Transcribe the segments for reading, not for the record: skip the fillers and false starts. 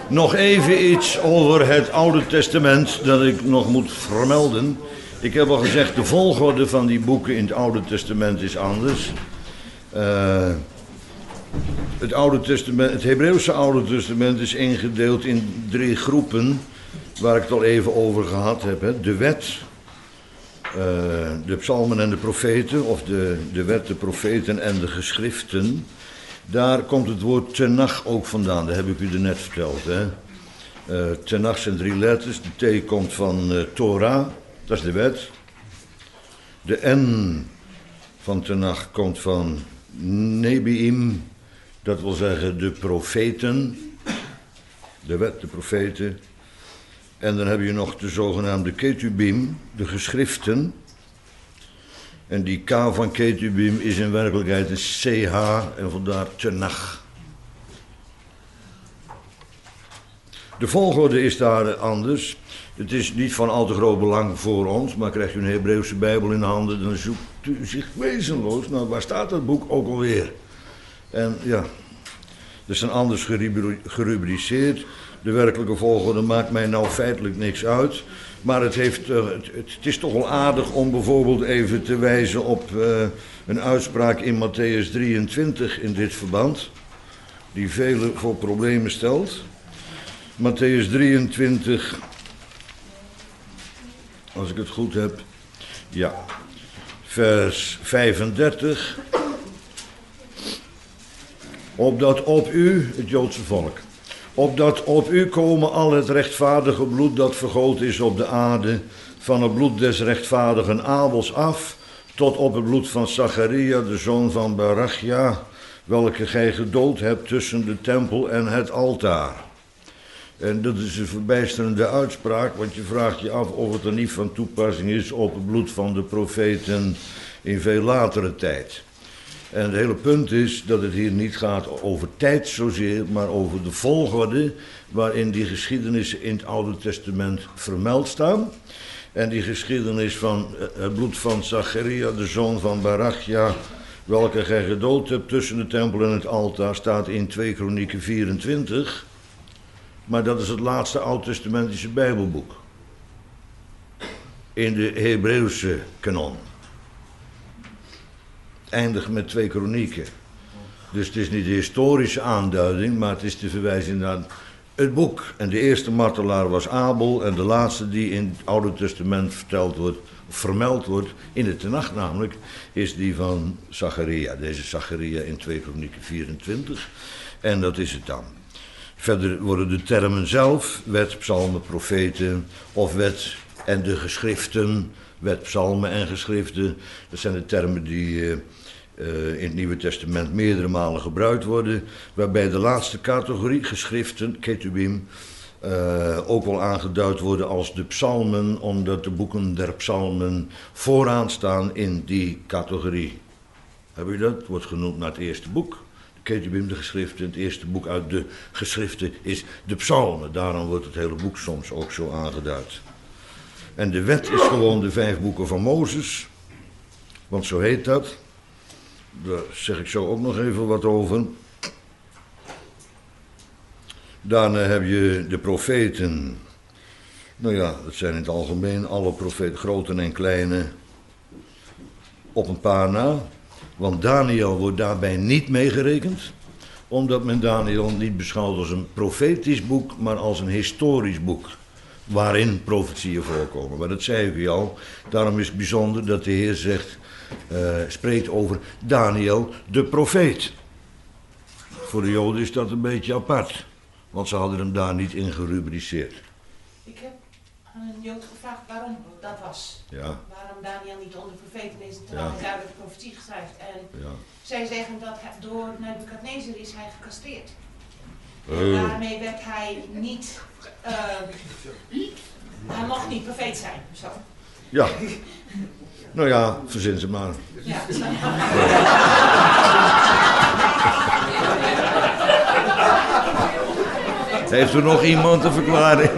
Nog even iets over het Oude Testament dat ik nog moet vermelden. Ik heb al gezegd, de volgorde van die boeken in het Oude Testament is anders. Het Hebreeuwse Oude Testament is ingedeeld in 3 groepen, waar ik het al even over gehad heb. Hè. De wet, de psalmen en de profeten, of de wet, de profeten en de geschriften. Daar komt het woord Tenach ook vandaan, dat heb ik u er net verteld. Hè. Tenach zijn 3 letters, de T komt van Torah, dat is de wet. De N van Tenach komt van Nebiim, dat wil zeggen de profeten, de wet, de profeten. En dan heb je nog de zogenaamde Ketubim, de geschriften. En die K van Ketubim is in werkelijkheid een CH en vandaar Tenach. De volgorde is daar anders. Het is niet van al te groot belang voor ons, maar krijgt u een Hebreeuwse Bijbel in handen, dan zoekt u zich wezenloos. Nou, waar staat dat boek ook alweer? En ja, dat is dan anders gerubriceerd. De werkelijke volgorde maakt mij nou feitelijk niks uit. Maar het is toch wel aardig om bijvoorbeeld even te wijzen op een uitspraak in Matthäus 23 in dit verband, die velen voor problemen stelt. Matthäus 23, als ik het goed heb, ja, vers 35. Opdat op u, het Joodse volk, opdat op u komen al het rechtvaardige bloed dat vergoten is op de aarde, van het bloed des rechtvaardigen Abels af, tot op het bloed van Zacharia, de zoon van Barachja, welke gij gedood hebt tussen de tempel en het altaar. En dat is een verbijsterende uitspraak, want je vraagt je af of het er niet van toepassing is op het bloed van de profeten in veel latere tijd. En het hele punt is dat het hier niet gaat over tijd zozeer, maar over de volgorde waarin die geschiedenissen in het Oude Testament vermeld staan. En die geschiedenis van het bloed van Zacharia, de zoon van Barachja, welke gij gedood hebt tussen de tempel en het altaar, staat in 2 Kronieken 24. Maar dat is het laatste Oud-testamentische Bijbelboek in de Hebreeuwse kanon. Eindigt met 2 Kronieken. Dus het is niet de historische aanduiding, maar het is de verwijzing naar het boek. En de eerste martelaar was Abel en de laatste die in het Oude Testament vermeld wordt, in de Tenach namelijk, is die van Zacharia. Deze Zacharia in 2 Kronieken 24. En dat is het dan. Verder worden de termen zelf, wet, psalmen, profeten, of wet en de geschriften, wet, psalmen en geschriften. Dat zijn de termen die in het Nieuwe Testament meerdere malen gebruikt worden. Waarbij de laatste categorie, geschriften, ketubim, ook wel aangeduid worden als de psalmen, omdat de boeken der psalmen vooraan staan in die categorie. Heb je dat? Het wordt genoemd naar het eerste boek. Ketubim, de geschriften, het eerste boek uit de geschriften is de psalmen. Daarom wordt het hele boek soms ook zo aangeduid. En de wet is gewoon de 5 boeken van Mozes, want zo heet dat. Daar zeg ik zo ook nog even wat over. Daarna heb je de profeten. Nou ja, dat zijn in het algemeen alle profeten, grote en kleine, op een paar na. Want Daniel wordt daarbij niet meegerekend, omdat men Daniel niet beschouwt als een profetisch boek, maar als een historisch boek, waarin profetieën voorkomen. Maar dat zei ik u al, daarom is het bijzonder dat de Heer zegt, spreekt over Daniel de profeet. Voor de Joden is dat een beetje apart, want ze hadden hem daar niet in gerubriceerd. Ik heb aan een Jood gevraagd waarom dat was. Ja. Waarom Daniel niet onder profeten is, terwijl hij duidelijk de profetie schrijft. En zij zeggen dat door Nebukadnezar is hij gecastreerd. En daarmee werd hij niet, hij mocht niet profeet zijn. Zo. Ja. Nou ja, verzin ze maar. Ja. Heeft er nog iemand een verklaring?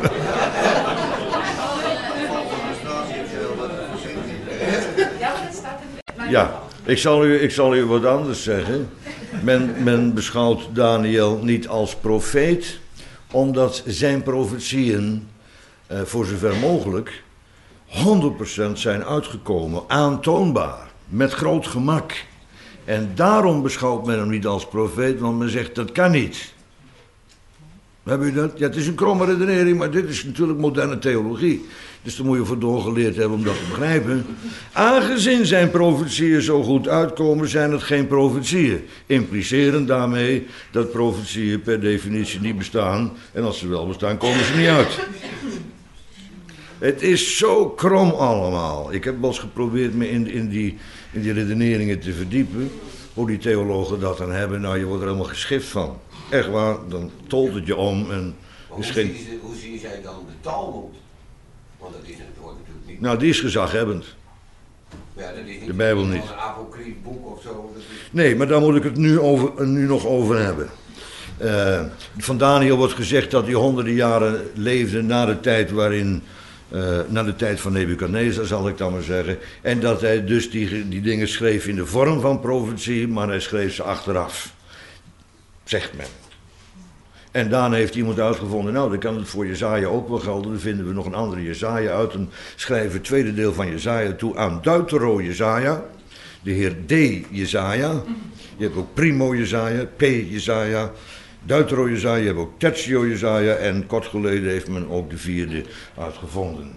Ja, ik zal u wat anders zeggen. Men beschouwt Daniel niet als profeet, omdat zijn profetieën, voor zover mogelijk, 100% zijn uitgekomen, aantoonbaar, met groot gemak. En daarom beschouwt men hem niet als profeet, want men zegt dat kan niet. Heb u dat? Ja, het is een kromme redenering, maar dit is natuurlijk moderne theologie. Dus daar moet je voor doorgeleerd hebben om dat te begrijpen. Aangezien zijn profetieën zo goed uitkomen, zijn het geen profetieën. Impliceren daarmee dat profetieën per definitie niet bestaan. En als ze wel bestaan, komen ze niet uit. Het is zo krom allemaal. Ik heb wel eens geprobeerd me in die redeneringen te verdiepen. Hoe die theologen dat dan hebben. Nou, je wordt er helemaal geschift van. Echt waar, dan tolt het je om. En hoe zie jij dan de Talmud? Want dat is natuurlijk niet. Nou, die is gezaghebbend. Ja, dat is niet de Bijbel niet. Een apocryf boek of zo. Dat is... Nee, maar daar moet ik het nu nog over hebben. Van Daniel wordt gezegd dat hij honderden jaren leefde na de tijd na de tijd van Nebukadnezar, zal ik dan maar zeggen. En dat hij dus die dingen schreef in de vorm van profetie, maar hij schreef ze achteraf. Zegt men. En daarna heeft iemand uitgevonden, nou, dan kan het voor Jesaja ook wel gelden. Dan vinden we nog een andere Jesaja uit en schrijven het tweede deel van Jesaja toe aan Deutero Jesaja. De heer D. Jesaja. Je hebt ook Primo Jesaja, P. Jesaja. Deutero Jesaja, je hebt ook Tertio Jesaja. En kort geleden heeft men ook de vierde uitgevonden.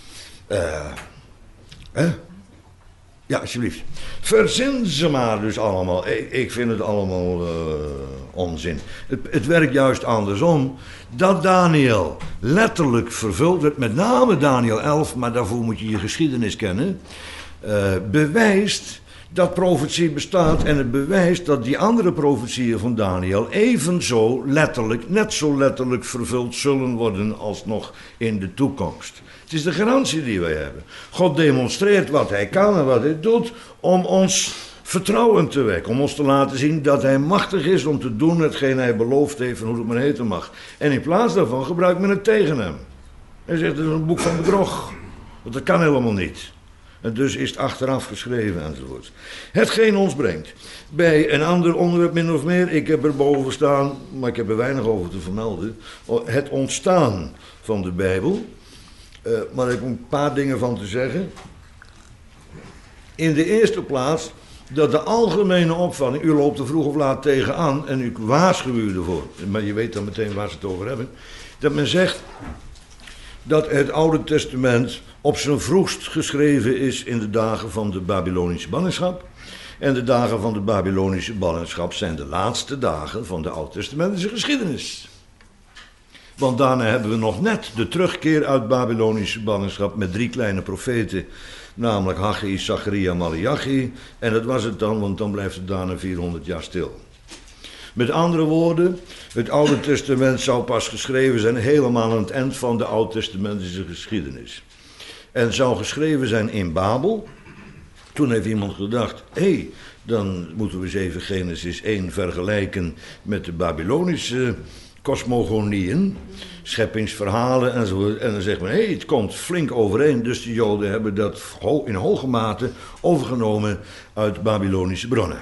Ja, alsjeblieft. Verzin ze maar dus allemaal. Ik vind het allemaal onzin. Het werkt juist andersom. Dat Daniel letterlijk vervuld werd, met name Daniel 11, maar daarvoor moet je je geschiedenis kennen, bewijst dat profetie bestaat en het bewijst dat die andere profetieën van Daniel evenzo letterlijk, net zo letterlijk vervuld zullen worden als nog in de toekomst. Het is de garantie die wij hebben. God demonstreert wat hij kan en wat hij doet om ons vertrouwen te wekken. Om ons te laten zien dat hij machtig is om te doen hetgeen hij beloofd heeft en hoe het maar heten mag. En in plaats daarvan gebruikt men het tegen hem. Hij zegt het is een boek van bedrog. Want dat kan helemaal niet. En dus is het achteraf geschreven enzovoort. Hetgeen ons brengt bij een ander onderwerp min of meer. Ik heb er boven staan, maar ik heb er weinig over te vermelden. Het ontstaan van de Bijbel. Maar ik heb een paar dingen van te zeggen. In de eerste plaats dat de algemene opvatting, u loopt er vroeg of laat tegenaan en ik waarschuw u ervoor. Maar je weet dan meteen waar ze het over hebben. Dat men zegt dat het Oude Testament op zijn vroegst geschreven is in de dagen van de Babylonische ballingschap. En de dagen van de Babylonische ballingschap zijn de laatste dagen van de Oud-testamentische geschiedenis. Want daarna hebben we nog net de terugkeer uit Babylonische ballingschap met 3 kleine profeten, namelijk Haggai, Zacharia, Maleachi. En dat was het dan, want dan blijft het daarna 400 jaar stil. Met andere woorden, het Oude Testament zou pas geschreven zijn helemaal aan het eind van de Oud-testamentische geschiedenis. En zou geschreven zijn in Babel. Toen heeft iemand gedacht, dan moeten we eens even Genesis 1 vergelijken met de Babylonische cosmogonieën, scheppingsverhalen enzovoort. En dan zegt men, het komt flink overeen. Dus de Joden hebben dat in hoge mate overgenomen uit Babylonische bronnen.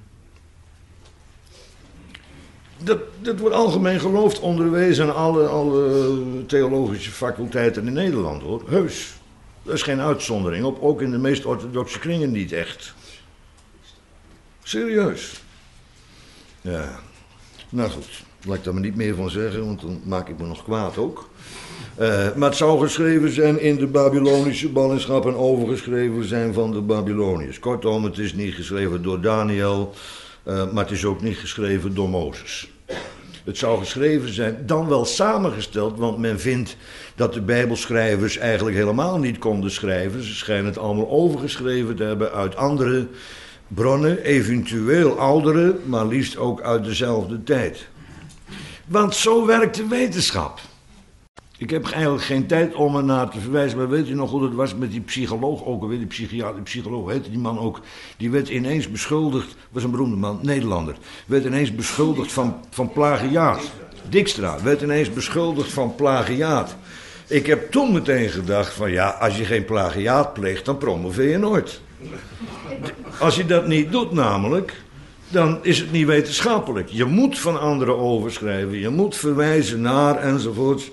Dat wordt algemeen geloofd, onderwezen aan alle theologische faculteiten in Nederland, hoor. Heus. Dat is geen uitzondering op, ook in de meest orthodoxe kringen niet echt. Serieus. Ja. Nou goed, laat ik daar maar niet meer van zeggen, want dan maak ik me nog kwaad ook. Maar het zou geschreven zijn in de Babylonische ballingschap en overgeschreven zijn van de Babyloniërs. Kortom, het is niet geschreven door Daniel, maar het is ook niet geschreven door Mozes. Het zou geschreven zijn, dan wel samengesteld, want men vindt dat de Bijbelschrijvers eigenlijk helemaal niet konden schrijven. Ze schijnen het allemaal overgeschreven te hebben uit andere bronnen, eventueel oudere, maar liefst ook uit dezelfde tijd. Want zo werkt de wetenschap. Ik heb eigenlijk geen tijd om er naar te verwijzen, maar weet u nog hoe het was met die psycholoog, ook alweer die psychiater, die psycholoog, heette die man ook, die werd ineens beschuldigd, was een beroemde man, Nederlander, werd ineens beschuldigd van plagiaat. Dijkstra werd ineens beschuldigd van plagiaat. Ik heb toen meteen gedacht van ja, als je geen plagiaat pleegt, dan promoveer je nooit. Als je dat niet doet namelijk, dan is het niet wetenschappelijk. Je moet van anderen overschrijven, je moet verwijzen naar enzovoort.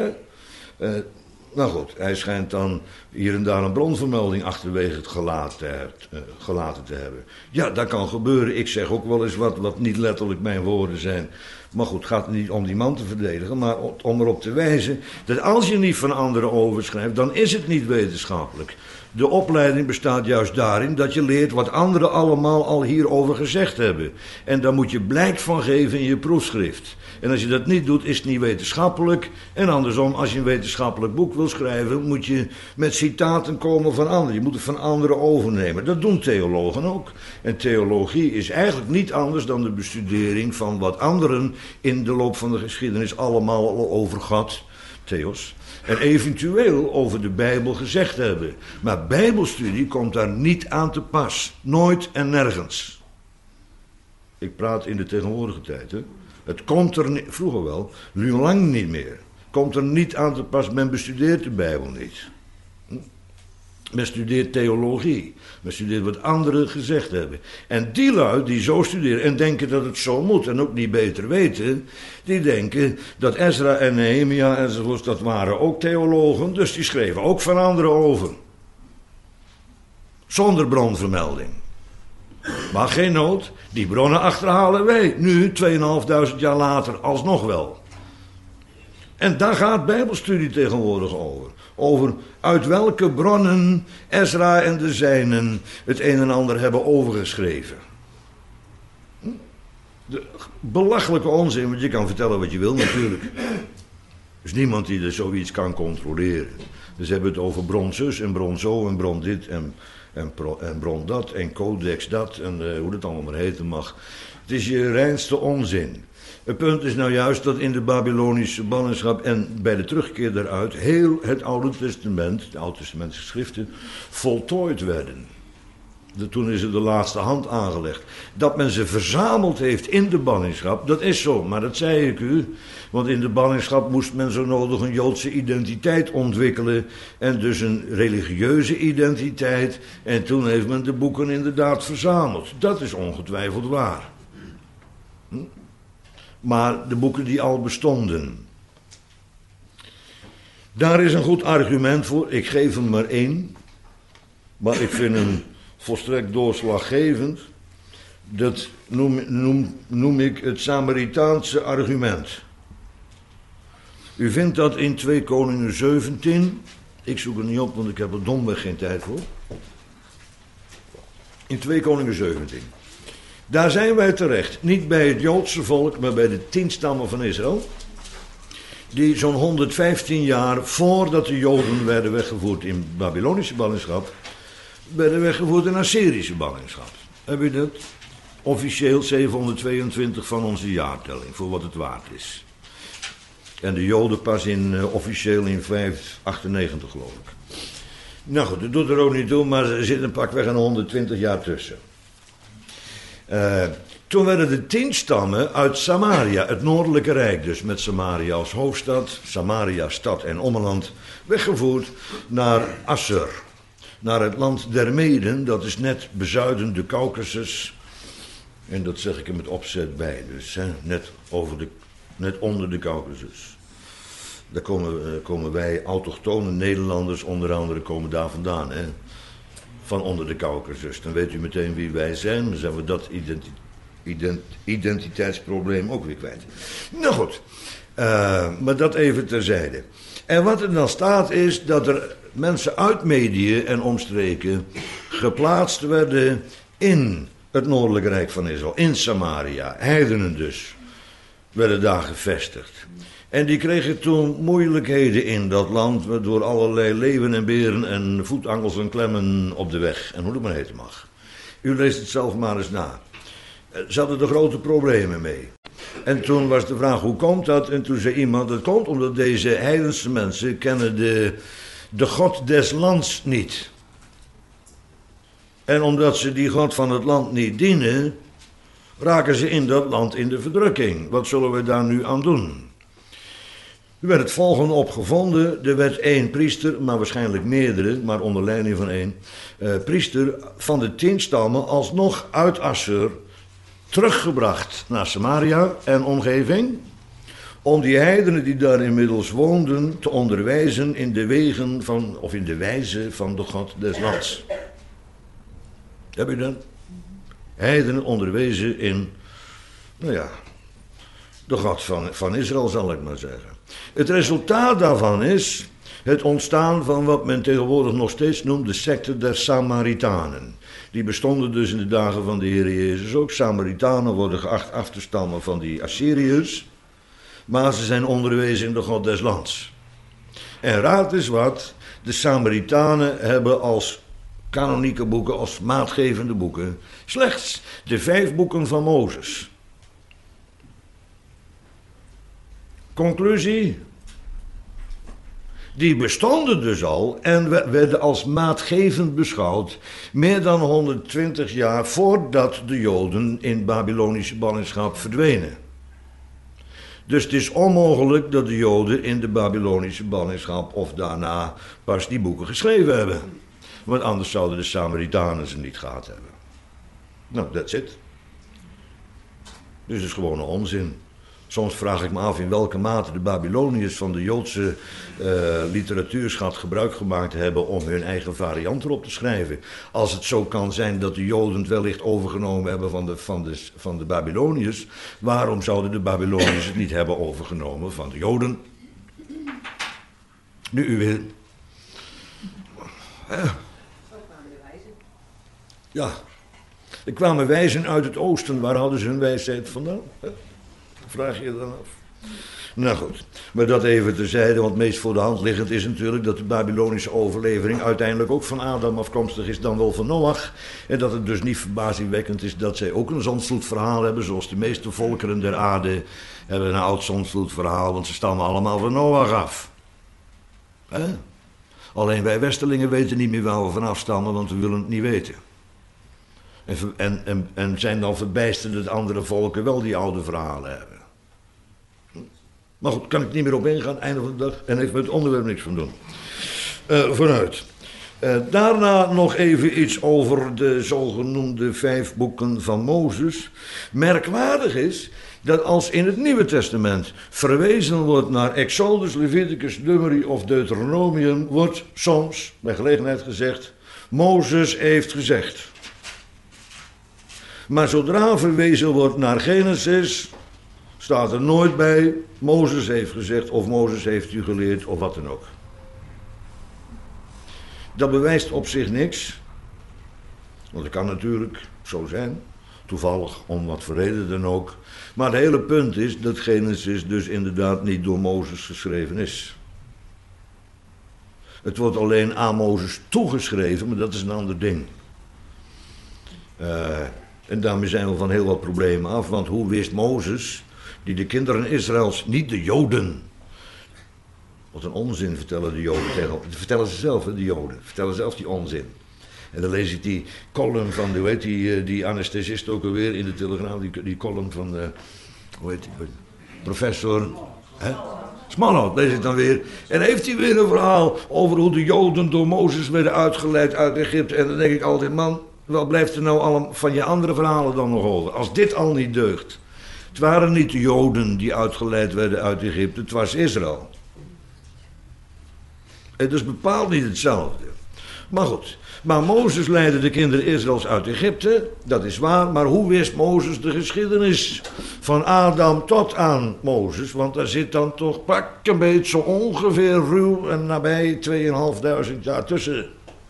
Nou goed, hij schijnt dan hier en daar een bronvermelding achterwege het gelaten te hebben. Ja, dat kan gebeuren. Ik zeg ook wel eens wat niet letterlijk mijn woorden zijn. Maar goed, het gaat niet om die man te verdedigen, maar om erop te wijzen dat als je niet van anderen overschrijft, dan is het niet wetenschappelijk. De opleiding bestaat juist daarin dat je leert wat anderen allemaal al hierover gezegd hebben. En daar moet je blijk van geven in je proefschrift. En als je dat niet doet, is het niet wetenschappelijk. En andersom, als je een wetenschappelijk boek wil schrijven, moet je met citaten komen van anderen. Je moet het van anderen overnemen. Dat doen theologen ook. En theologie is eigenlijk niet anders dan de bestudering van wat anderen in de loop van de geschiedenis allemaal al over gehad, Theos, en eventueel over de Bijbel gezegd hebben. Maar bijbelstudie komt daar niet aan te pas. Nooit en nergens. Ik praat in de tegenwoordige tijd, hè. Het komt er niet, vroeger wel, nu lang niet meer. Komt er niet aan te pas, men bestudeert de Bijbel niet. Men studeert theologie. Men studeert wat anderen gezegd hebben. En die lui die zo studeren en denken dat het zo moet en ook niet beter weten, die denken dat Ezra en Nehemia enzovoort, dat waren ook theologen, dus die schreven ook van anderen over. Zonder bronvermelding. Maar geen nood, die bronnen achterhalen wij, nu 2500 jaar later, alsnog wel. En daar gaat bijbelstudie tegenwoordig over. Over uit welke bronnen Ezra en de zijnen het een en ander hebben overgeschreven. De belachelijke onzin, want je kan vertellen wat je wil natuurlijk. Er is niemand die er zoiets kan controleren. Dus ze hebben het over bron zus en bron zo en bron dit en bron dat en codex dat en hoe dat allemaal maar heten mag. Het is je reinste onzin. Het punt is nou juist dat in de Babylonische ballingschap en bij de terugkeer daaruit heel het Oude Testament, de Oud-testamentische schriften, voltooid werden. Toen is er de laatste hand aangelegd. Dat men ze verzameld heeft in de ballingschap, dat is zo, maar dat zei ik u. Want in de ballingschap moest men zo nodig een Joodse identiteit ontwikkelen en dus een religieuze identiteit. En toen heeft men de boeken inderdaad verzameld. Dat is ongetwijfeld waar. Maar de boeken die al bestonden. Daar is een goed argument voor. Ik geef hem maar één. Maar ik vind hem volstrekt doorslaggevend. Dat noem ik het Samaritaanse argument. U vindt dat in 2 Koningen 17. Ik zoek het niet op, want ik heb er domweg geen tijd voor. In 2 Koningen 17. Daar zijn wij terecht. Niet bij het Joodse volk, maar bij de 10 stammen van Israël. Die zo'n 115 jaar voordat de Joden werden weggevoerd in Babylonische ballingschap, werden weggevoerd in Assyrische ballingschap. Heb je dat? Officieel 722 van onze jaartelling, voor wat het waard is. En de Joden pas officieel in 598, geloof ik. Nou goed, dat doet er ook niet toe, maar er zit een pakweg een 120 jaar tussen. Toen werden de 10 stammen uit Samaria, het noordelijke rijk dus, met Samaria als hoofdstad, Samaria stad en ommeland, weggevoerd naar Assur. Naar het land der Meden, dat is net bezuiden de Caucasus. En dat zeg ik er met opzet bij, dus net onder de Caucasus. Daar komen wij, autochtone Nederlanders, onder andere komen daar vandaan, hè. Van onder de Caucasus. Dan weet u meteen wie wij zijn. Dan zijn we dat identiteitsprobleem ook weer kwijt. Nou goed, maar dat even terzijde. En wat er dan staat is dat er mensen uit Medië en omstreken geplaatst werden in het noordelijke rijk van Israël. In Samaria, heidenen dus, werden daar gevestigd. En die kregen toen moeilijkheden in dat land door allerlei leeuwen en beren en voetangels en klemmen op de weg. En hoe dat maar heten mag. U leest het zelf maar eens na. Ze hadden er grote problemen mee. En toen was de vraag, hoe komt dat? En toen zei iemand, dat komt omdat deze heidense mensen kennen de God des lands niet. En omdat ze die God van het land niet dienen, raken ze in dat land in de verdrukking. Wat zullen we daar nu aan doen? Er werd het volgende opgevonden. Er werd 1 priester, maar waarschijnlijk meerdere, maar onder leiding van 1 priester van de 10 stammen alsnog uit Assur teruggebracht naar Samaria en omgeving, om die heidenen die daar inmiddels woonden te onderwijzen in de wegen van, of in de wijze van de God des lands. Heb je dat? Heidenen onderwezen in, nou ja, de God van Israël, zal ik maar zeggen. Het resultaat daarvan is het ontstaan van wat men tegenwoordig nog steeds noemt de secte der Samaritanen. Die bestonden dus in de dagen van de Heer Jezus ook. Samaritanen worden geacht af te stammen van die Assyriërs, maar ze zijn onderwezen in de God des lands. En raad eens wat, de Samaritanen hebben als kanonieke boeken, als maatgevende boeken, slechts de 5 boeken van Mozes. Conclusie? Die bestonden dus al en werden als maatgevend beschouwd meer dan 120 jaar voordat de Joden in Babylonische ballingschap verdwenen. Dus het is onmogelijk dat de Joden in de Babylonische ballingschap of daarna pas die boeken geschreven hebben. Want anders zouden de Samaritanen ze niet gehad hebben. Nou, that's it. Dus het is gewoon een onzin. Soms vraag ik me af in welke mate de Babyloniërs van de Joodse literatuurschat gebruik gemaakt hebben om hun eigen variant erop te schrijven. Als het zo kan zijn dat de Joden het wellicht overgenomen hebben van de Babyloniërs, waarom zouden de Babyloniërs het niet hebben overgenomen van de Joden? Nu u wil. Ja, er kwamen wijzen uit het oosten. Waar hadden ze hun wijsheid vandaan? Vraag je dan af. Nou goed, maar dat even terzijde, want meest voor de hand liggend is natuurlijk dat de Babylonische overlevering uiteindelijk ook van Adam afkomstig is, dan wel van Noach. En dat het dus niet verbazingwekkend is dat zij ook een zondvloedverhaal hebben, zoals de meeste volkeren der aarde hebben een oud zondvloedverhaal, want ze stammen allemaal van Noach af. Alleen wij Westelingen weten niet meer waar we vanaf stammen, want we willen het niet weten. En zijn dan verbijsterd dat andere volken wel die oude verhalen hebben. Maar goed, kan ik niet meer op ingaan, einde van de dag, en heeft met het onderwerp niks van doen. Vooruit. Daarna nog even iets over de zogenoemde 5 boeken van Mozes. Merkwaardig is dat als in het Nieuwe Testament verwezen wordt naar Exodus, Leviticus, Numeri of Deuteronomium, wordt soms, bij gelegenheid gezegd, Mozes heeft gezegd. Maar zodra verwezen wordt naar Genesis, staat er nooit bij, Mozes heeft gezegd of Mozes heeft u geleerd of wat dan ook. Dat bewijst op zich niks, want het kan natuurlijk zo zijn, toevallig om wat voor reden dan ook. Maar het hele punt is dat Genesis dus inderdaad niet door Mozes geschreven is. Het wordt alleen aan Mozes toegeschreven, maar dat is een ander ding. En daarmee zijn we van heel wat problemen af, want hoe wist Mozes, die de kinderen Israëls, niet de Joden. Wat een onzin vertellen de Joden tegen. Dat vertellen ze zelf, de Joden. Vertellen zelf die onzin. En dan lees ik die column van, hoe heet die anesthesist ook alweer in de Telegraaf, die column van, hoe heet die, professor Smallhout, lees ik dan weer. En heeft hij weer een verhaal over hoe de Joden door Mozes werden uitgeleid uit Egypte. En dan denk ik altijd, man, wat blijft er nou allemaal van je andere verhalen dan nog over? Als dit al niet deugt. Het waren niet de Joden die uitgeleid werden uit Egypte, het was Israël. Het is bepaald niet hetzelfde. Maar goed, maar Mozes leidde de kinderen Israëls uit Egypte, dat is waar. Maar hoe wist Mozes de geschiedenis van Adam tot aan Mozes? Want daar zit dan toch pak een beetje zo ongeveer ruw en nabij 2500 jaar tussen.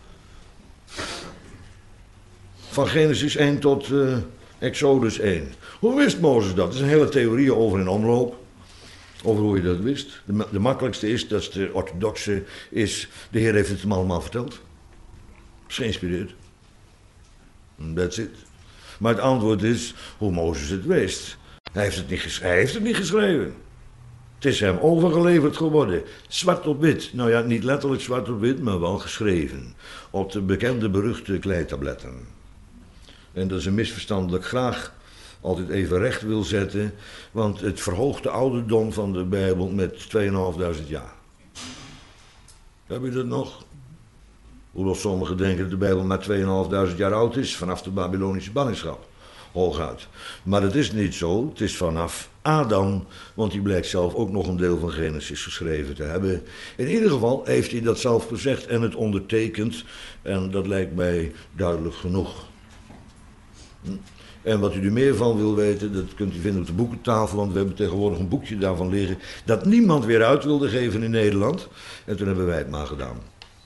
Van Genesis 1 tot Exodus 1. Hoe wist Mozes dat? Er zijn hele theorieën over in omloop. Over hoe je dat wist. De makkelijkste is, dat is de orthodoxe, is de Heer heeft het hem allemaal verteld. Is geïnspireerd. That's it. Maar het antwoord is hoe Mozes het wist. Hij heeft het niet geschreven. Het is hem overgeleverd geworden. Zwart op wit. Nou ja, niet letterlijk zwart op wit, maar wel geschreven. Op de bekende beruchte kleitabletten. En dat is een misverstand dat ik graag altijd even recht wil zetten, want het verhoogt de ouderdom van de Bijbel met 2500 jaar. Heb je dat nog? Hoewel sommigen denken dat de Bijbel maar 2500 jaar oud is, vanaf de Babylonische ballingschap. hooguit. Maar het is niet zo, het is vanaf Adam, want die blijkt zelf ook nog een deel van Genesis geschreven te hebben. In ieder geval heeft hij dat zelf gezegd en het ondertekend en dat lijkt mij duidelijk genoeg. En wat u er meer van wil weten, dat kunt u vinden op de boekentafel, want we hebben tegenwoordig een boekje daarvan liggen dat niemand weer uit wilde geven in Nederland. En toen hebben wij het maar gedaan.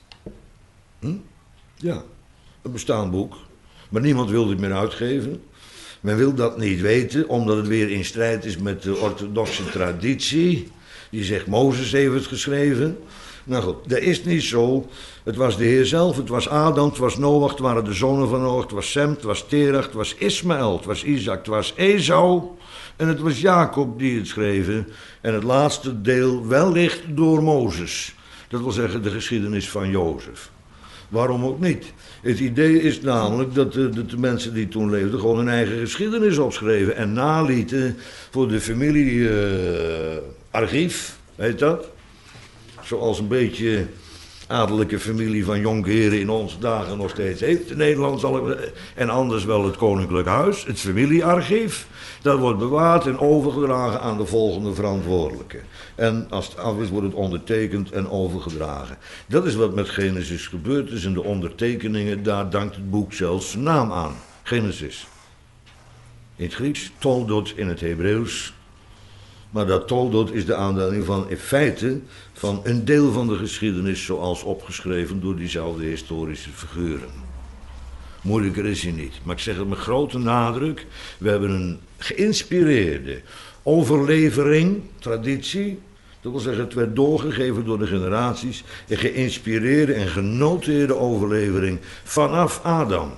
Ja, een bestaand boek, maar niemand wilde het meer uitgeven. Men wil dat niet weten, omdat het weer in strijd is met de orthodoxe traditie. Die zegt, Mozes heeft het geschreven. Nou goed, dat is niet zo. Het was de Heer zelf, het was Adam, het was Noach, het waren de zonen van Noach, het was Sem, het was Terach, het was Ismaël, het was Isaac, het was Esau en het was Jacob die het schreven. En het laatste deel wellicht door Mozes. Dat wil zeggen de geschiedenis van Jozef. Waarom ook niet? Het idee is namelijk dat de mensen die toen leefden gewoon hun eigen geschiedenis opschreven en nalieten voor de familiearchief, heet dat? Zoals een beetje adellijke familie van Jonkeren in onze dagen nog steeds heeft. In Nederland en anders wel het Koninklijk Huis, het familiearchief. Dat wordt bewaard en overgedragen aan de volgende verantwoordelijke. En als het af is, wordt het ondertekend en overgedragen. Dat is wat met Genesis gebeurd is. En de ondertekeningen, daar dankt het boek zelfs zijn naam aan. Genesis. In het Grieks, Toldot in het Hebreeuws. Maar dat Toldot is de aanduiding van, in feite, van een deel van de geschiedenis zoals opgeschreven door diezelfde historische figuren. Moeilijker is hij niet. Maar ik zeg het met grote nadruk. We hebben een geïnspireerde overlevering, traditie. Dat wil zeggen, het werd doorgegeven door de generaties. Een geïnspireerde en genoteerde overlevering vanaf Adam.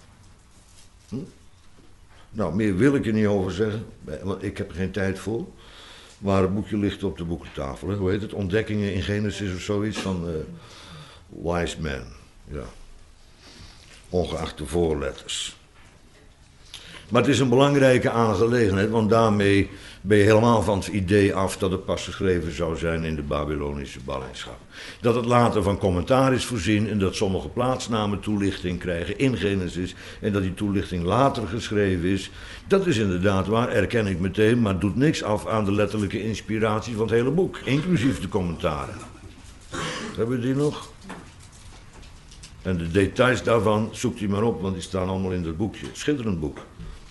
Nou, meer wil ik er niet over zeggen, want ik heb er geen tijd voor. Maar het boekje ligt op de boekentafel. Hè? Hoe heet het? Ontdekkingen in Genesis of zoiets van Wise Man. Ja. Ongeacht de voorletters. Maar het is een belangrijke aangelegenheid, want daarmee ben je helemaal van het idee af dat het pas geschreven zou zijn in de Babylonische ballingschap. Dat het later van commentaar is voorzien en dat sommige plaatsnamen toelichting krijgen in Genesis en dat die toelichting later geschreven is, dat is inderdaad waar, erken ik meteen, maar doet niks af aan de letterlijke inspiratie van het hele boek, inclusief de commentaren. Hebben we die nog? En de details daarvan zoekt u maar op, want die staan allemaal in dat boekje. Schitterend boek.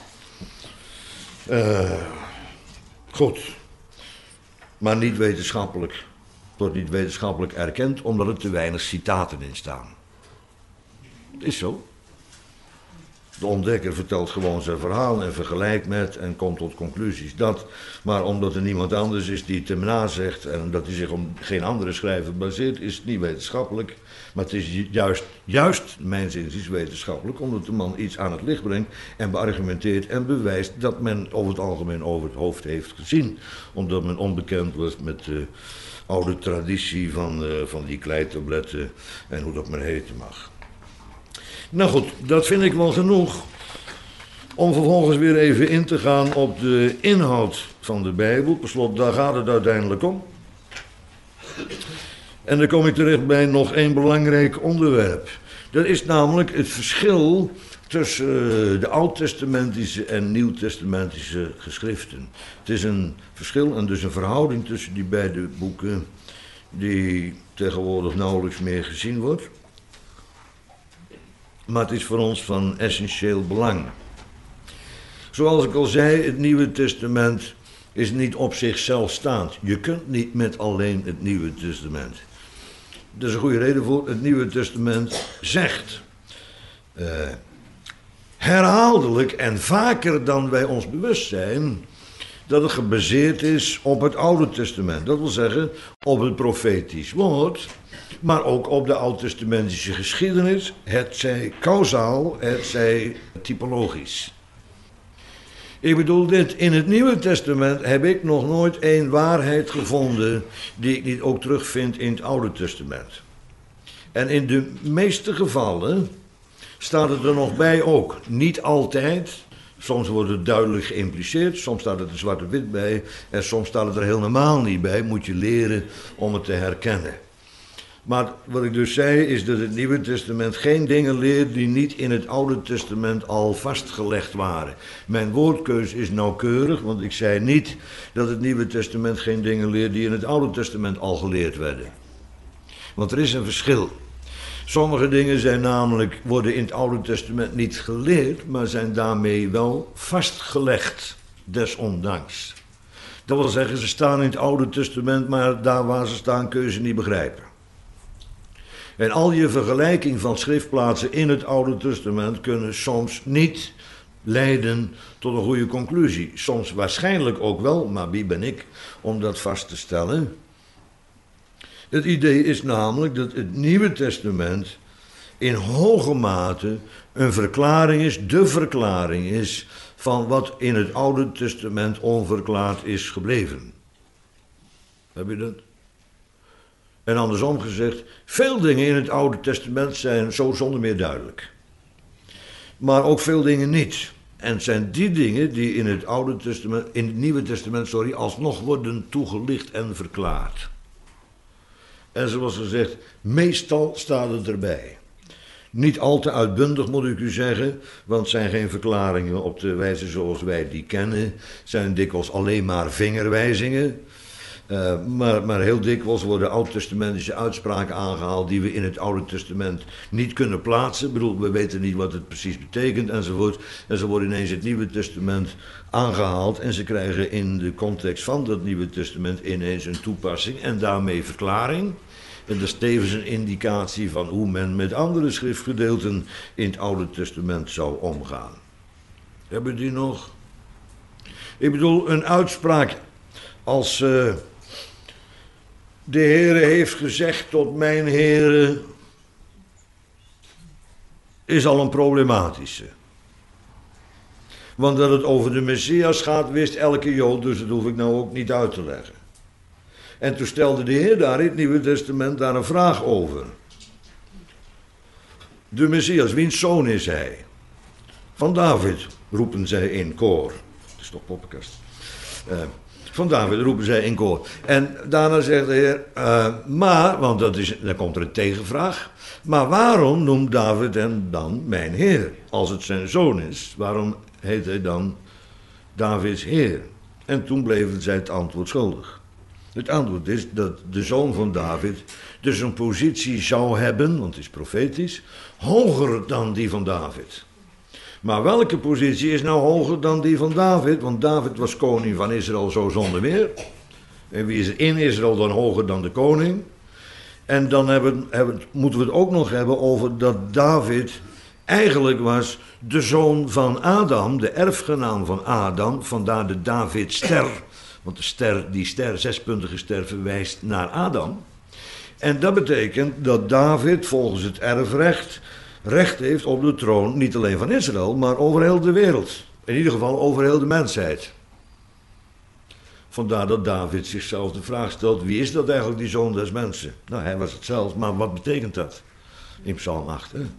Goed. Maar niet wetenschappelijk. Het wordt niet wetenschappelijk erkend, omdat er te weinig citaten in staan. Is zo. De ontdekker vertelt gewoon zijn verhaal en vergelijkt met en komt tot conclusies. Maar omdat er niemand anders is die het hem nazegt en dat hij zich op geen andere schrijver baseert, is het niet wetenschappelijk. Maar het is juist mijns inziens wetenschappelijk, omdat de man iets aan het licht brengt en beargumenteert en bewijst dat men over het algemeen over het hoofd heeft gezien. Omdat men onbekend was met de oude traditie van die kleitabletten en hoe dat maar heten mag. Nou goed, dat vind ik wel genoeg om vervolgens weer even in te gaan op de inhoud van de Bijbel. Per slot, daar gaat het uiteindelijk om. En dan kom ik terecht bij nog één belangrijk onderwerp. Dat is namelijk het verschil tussen de oud-testamentische en nieuw-testamentische geschriften. Het is een verschil en dus een verhouding tussen die beide boeken die tegenwoordig nauwelijks meer gezien wordt. Maar het is voor ons van essentieel belang. Zoals ik al zei, het Nieuwe Testament is niet op zichzelf staand. Je kunt niet met alleen het Nieuwe Testament. Er is een goede reden voor. Het Nieuwe Testament zegt herhaaldelijk en vaker dan wij ons bewust zijn dat het gebaseerd is op het Oude Testament. Dat wil zeggen op het profetisch woord, maar ook op de oud-testamentische geschiedenis, hetzij kausaal, hetzij typologisch. Ik bedoel dit, in het Nieuwe Testament heb ik nog nooit één waarheid gevonden die ik niet ook terugvind in het Oude Testament. En in de meeste gevallen staat het er nog bij ook. Niet altijd. Soms wordt het duidelijk geïmpliceerd, soms staat het er zwart op wit bij en soms staat het er helemaal niet bij. Moet je leren om het te herkennen. Maar wat ik dus zei is dat het Nieuwe Testament geen dingen leert die niet in het Oude Testament al vastgelegd waren. Mijn woordkeus is nauwkeurig, want ik zei niet dat het Nieuwe Testament geen dingen leert die in het Oude Testament al geleerd werden. Want er is een verschil. Sommige dingen zijn namelijk, worden in het Oude Testament niet geleerd, maar zijn daarmee wel vastgelegd, desondanks. Dat wil zeggen, ze staan in het Oude Testament, maar daar waar ze staan kun je ze niet begrijpen. En al je vergelijking van schriftplaatsen in het Oude Testament kunnen soms niet leiden tot een goede conclusie. Soms waarschijnlijk ook wel, maar wie ben ik om dat vast te stellen? Het idee is namelijk dat het Nieuwe Testament in hoge mate een verklaring is, de verklaring is van wat in het Oude Testament onverklaard is gebleven. Heb je dat? En andersom gezegd, veel dingen in het Oude Testament zijn zo zonder meer duidelijk. Maar ook veel dingen niet. En het zijn die dingen die in het Nieuwe Testament, alsnog worden toegelicht en verklaard. En zoals gezegd, meestal staat het erbij. Niet al te uitbundig moet ik u zeggen, want het zijn geen verklaringen op de wijze zoals wij die kennen. Het zijn dikwijls alleen maar vingerwijzingen. Maar heel dikwijls worden oud-testamentische uitspraken aangehaald die we in het Oude Testament niet kunnen plaatsen. Ik bedoel, we weten niet wat het precies betekent enzovoort. En ze worden ineens het Nieuwe Testament aangehaald en ze krijgen in de context van dat Nieuwe Testament ineens een toepassing en daarmee verklaring. En dat is tevens een indicatie van hoe men met andere schriftgedeelten in het Oude Testament zou omgaan. Hebben die nog? Ik bedoel, een uitspraak als de Heere heeft gezegd tot mijn Heere, is al een problematische. Want dat het over de Messias gaat, wist elke Jood, dus dat hoef ik nou ook niet uit te leggen. En toen stelde de Heer daar in het Nieuwe Testament daar een vraag over. De Messias, wiens zoon is hij? Van David, roepen zij in koor. Het is toch poppenkast. Van David roepen zij in koor. En daarna zegt de Heer, maar, want dan komt er een tegenvraag. Maar waarom noemt David hem dan mijn Heer? Als het zijn zoon is, waarom heet hij dan Davids Heer? En toen bleven zij het antwoord schuldig. Het antwoord is dat de zoon van David dus een positie zou hebben, want het is profetisch, hoger dan die van David. Maar welke positie is nou hoger dan die van David? Want David was koning van Israël zo zonder meer. En wie is er in Israël dan hoger dan de koning? En dan moeten we het ook nog hebben over dat David eigenlijk was de zoon van Adam, de erfgenaam van Adam, vandaar de Davidster. Want die ster, zespuntige ster, verwijst naar Adam. En dat betekent dat David volgens het erfrecht recht heeft op de troon, niet alleen van Israël, maar over heel de wereld. In ieder geval over heel de mensheid. Vandaar dat David zichzelf de vraag stelt, wie is dat eigenlijk die zoon des mensen? Nou, hij was het zelf, maar wat betekent dat? In Psalm 8, hè?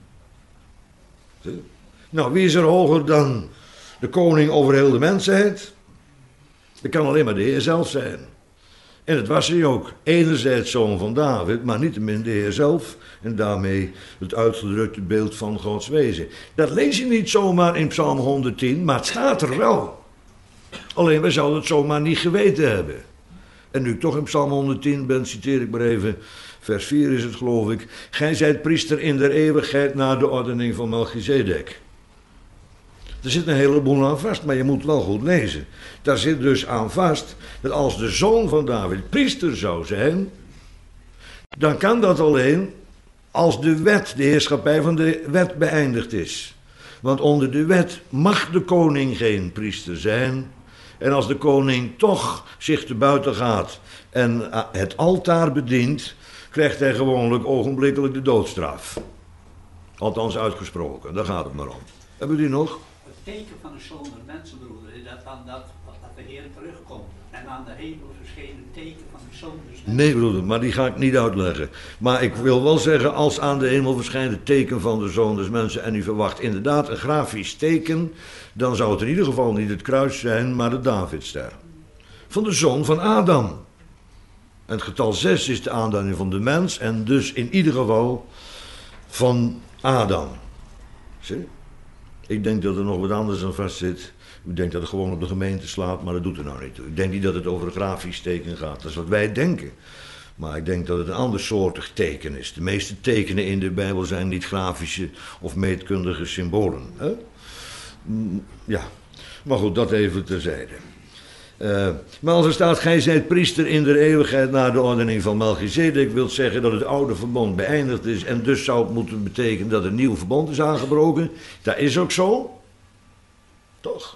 Nou, wie is er hoger dan de koning over heel de mensheid? Dat kan alleen maar de Heer zelf zijn. En het was hij ook. Enerzijds zoon van David, maar niettemin de Heer zelf. En daarmee het uitgedrukte beeld van Gods wezen. Dat lees je niet zomaar in Psalm 110, maar het staat er wel. Alleen wij zouden het zomaar niet geweten hebben. En nu ik toch in Psalm 110 ben, citeer ik maar even, vers 4 is het geloof ik. Gij zijt priester in der eeuwigheid naar de ordening van Melchizedek. Er zit een heleboel aan vast, maar je moet wel goed lezen. Daar zit dus aan vast dat als de zoon van David priester zou zijn, dan kan dat alleen als de wet, de heerschappij van de wet beëindigd is. Want onder de wet mag de koning geen priester zijn. En als de koning toch zich te buiten gaat en het altaar bedient, krijgt hij gewoonlijk ogenblikkelijk de doodstraf. Althans uitgesproken, daar gaat het maar om. Hebben we die nog? Het teken van de zoon der mensen, broeder, is dat de Heer terugkomt. En aan de hemel verschenen teken van de zoon des mensen. Nee, broeder, maar die ga ik niet uitleggen. Maar ik wil wel zeggen, als aan de hemel verschijnt het teken van de zoon des mensen en u verwacht inderdaad een grafisch teken, dan zou het in ieder geval niet het kruis zijn, maar de Davidster. Van de zoon van Adam. En het getal 6 is de aanduiding van de mens en dus in ieder geval van Adam. Zie? Ik denk dat er nog wat anders aan vast zit. Ik denk dat het gewoon op de gemeente slaat, maar dat doet er nou niet toe. Ik denk niet dat het over een grafisch teken gaat. Dat is wat wij denken. Maar ik denk dat het een ander soortig teken is. De meeste tekenen in de Bijbel zijn niet grafische of meetkundige symbolen. Hè? Ja, maar goed, dat even terzijde. Maar als er staat, gij zijt priester in de eeuwigheid naar de ordening van Melchizedek, wil zeggen dat het oude verbond beëindigd is en dus zou het moeten betekenen dat een nieuw verbond is aangebroken. Dat is ook zo. Toch?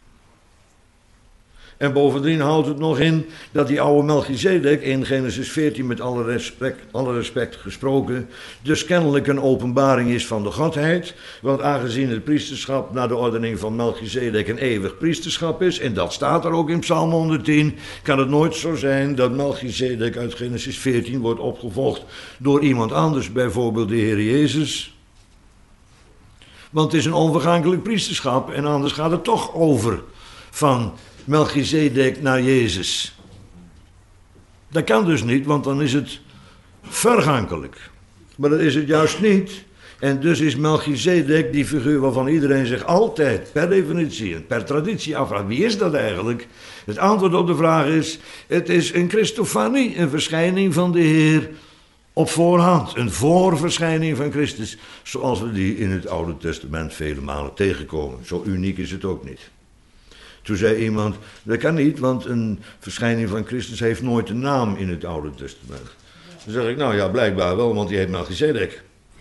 En bovendien houdt het nog in dat die oude Melchizedek in Genesis 14 met alle respect gesproken, dus kennelijk een openbaring is van de Godheid. Want aangezien het priesterschap naar de ordening van Melchizedek een eeuwig priesterschap is, en dat staat er ook in Psalm 110, kan het nooit zo zijn dat Melchizedek uit Genesis 14 wordt opgevolgd door iemand anders, bijvoorbeeld de Heer Jezus. Want het is een onvergankelijk priesterschap en anders gaat het toch over van Melchizedek naar Jezus. Dat kan dus niet, want dan is het vergankelijk. Maar dat is het juist niet. En dus is Melchizedek die figuur waarvan iedereen zich altijd per definitie en per traditie afvraagt. Wie is dat eigenlijk? Het antwoord op de vraag is, het is een Christofanie, een verschijning van de Heer op voorhand. Een voorverschijning van Christus, zoals we die in het Oude Testament vele malen tegenkomen. Zo uniek is het ook niet. Toen zei iemand, dat kan niet, want een verschijning van Christus heeft nooit een naam in het Oude Testament. Dan zeg ik, nou ja, blijkbaar wel, want die heet Melchizedek.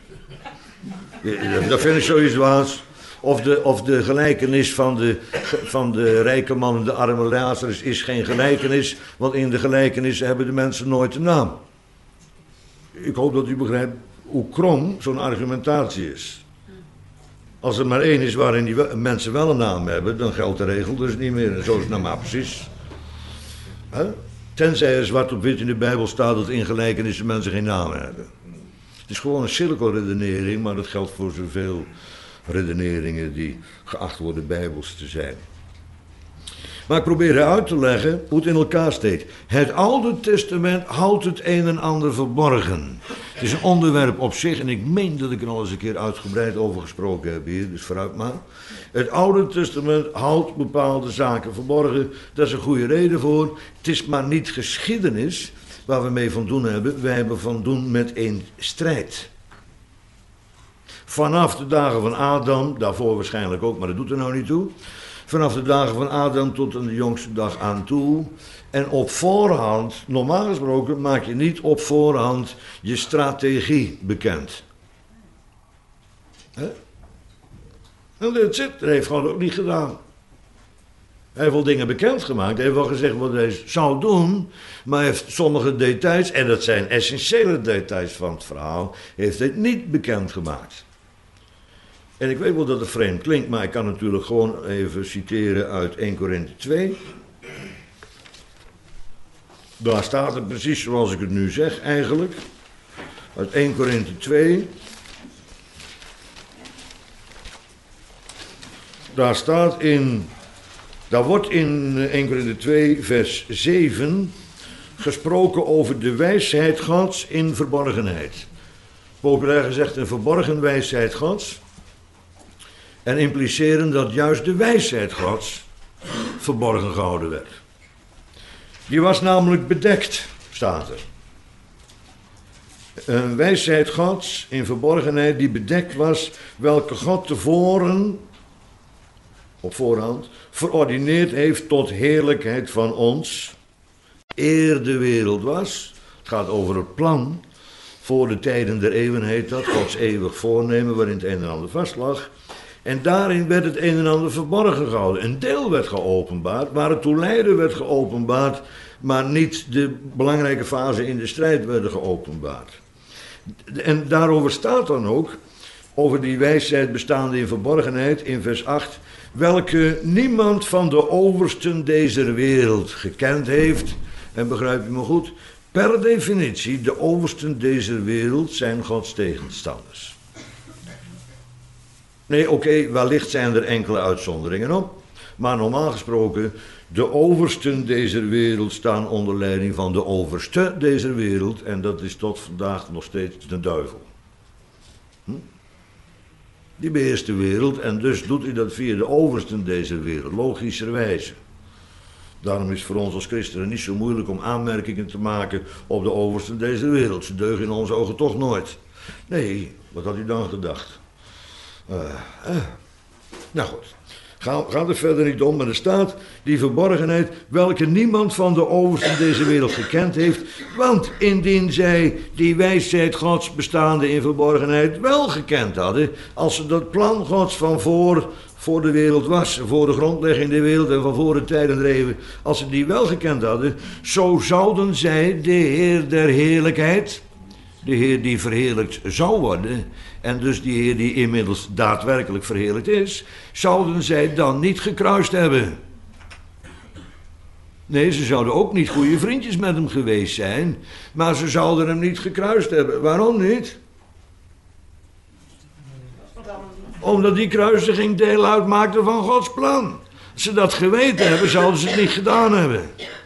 Dat vind ik zoiets waans. Of de gelijkenis van de rijke man en de arme Lazarus is geen gelijkenis, want in de gelijkenissen hebben de mensen nooit een naam. Ik hoop dat u begrijpt hoe krom zo'n argumentatie is. Als er maar één is waarin die mensen wel een naam hebben, dan geldt de regel dus niet meer. En zo is het nou maar precies. Tenzij er zwart op wit in de Bijbel staat dat in gelijkenissen mensen geen naam hebben. Het is gewoon een cirkelredenering, maar dat geldt voor zoveel redeneringen die geacht worden bijbels te zijn. Maar ik probeer uit te leggen hoe het in elkaar steekt. Het Oude Testament houdt het een en ander verborgen. Het is een onderwerp op zich en ik meen dat ik er al eens een keer uitgebreid over gesproken heb hier, dus vooruit maar. Het Oude Testament houdt bepaalde zaken verborgen, daar is een goede reden voor. Het is maar niet geschiedenis waar we mee van doen hebben, wij hebben van doen met een strijd. Vanaf de dagen van Adam, daarvoor waarschijnlijk ook, maar dat doet er nou niet toe. Vanaf de dagen van Adam tot aan de jongste dag aan toe. En op voorhand, normaal gesproken, maak je niet op voorhand je strategie bekend. Hè? En dat heeft God ook niet gedaan. Hij heeft wel dingen bekendgemaakt. Hij heeft wel gezegd wat hij zou doen. Maar hij heeft sommige details, en dat zijn essentiële details van het verhaal, heeft hij niet bekendgemaakt. En ik weet wel dat het vreemd klinkt, maar ik kan natuurlijk gewoon even citeren uit 1 Korinthe 2. Daar staat het precies zoals ik het nu zeg eigenlijk. Uit 1 Korinthe 2. Daar wordt in 1 Korinthe 2 vers 7 gesproken over de wijsheid Gods in verborgenheid. Populair gezegd een verborgen wijsheid Gods. En impliceren dat juist de wijsheid Gods verborgen gehouden werd. Die was namelijk bedekt, staat er. Een wijsheid Gods in verborgenheid die bedekt was, welke God tevoren, op voorhand, verordineerd heeft tot heerlijkheid van ons, eer de wereld was. Het gaat over het plan, voor de tijden der eeuwen heet dat, Gods eeuwig voornemen waarin het een en ander vast lag. En daarin werd het een en ander verborgen gehouden. Een deel werd geopenbaard, waar het toe leidde werd geopenbaard, maar niet de belangrijke fase in de strijd werden geopenbaard. En daarover staat dan ook, over die wijsheid bestaande in verborgenheid, in vers 8, welke niemand van de oversten deze wereld gekend heeft. En begrijp je me goed, per definitie, de oversten deze wereld zijn Gods tegenstanders. Nee, oké, wellicht zijn er enkele uitzonderingen op. Maar normaal gesproken, de oversten deze wereld staan onder leiding van de overste deze wereld. En dat is tot vandaag nog steeds de duivel. Die beheerst de wereld en dus doet hij dat via de oversten deze wereld, logischerwijze. Daarom is het voor ons als christenen niet zo moeilijk om aanmerkingen te maken op de oversten deze wereld. Ze deugen in onze ogen toch nooit. Nee, wat had u dan gedacht? Nou goed, gaat er verder niet om, maar er staat die verborgenheid welke niemand van de oversten deze wereld gekend heeft. Want indien zij die wijsheid Gods bestaande in verborgenheid wel gekend hadden, als ze dat plan Gods van voor de wereld was, voor de grondlegging der wereld en van voor de tijden der eeuwen, als ze die wel gekend hadden, zo zouden zij de Heer der heerlijkheid, de Heer die verheerlijkt zou worden, en dus die Heer die inmiddels daadwerkelijk verheerlijkt is, zouden zij dan niet gekruist hebben. Nee, ze zouden ook niet goede vriendjes met hem geweest zijn, maar ze zouden hem niet gekruist hebben. Waarom niet? Omdat die kruisiging deel uitmaakte van Gods plan. Als ze dat geweten hebben, zouden ze het niet gedaan hebben.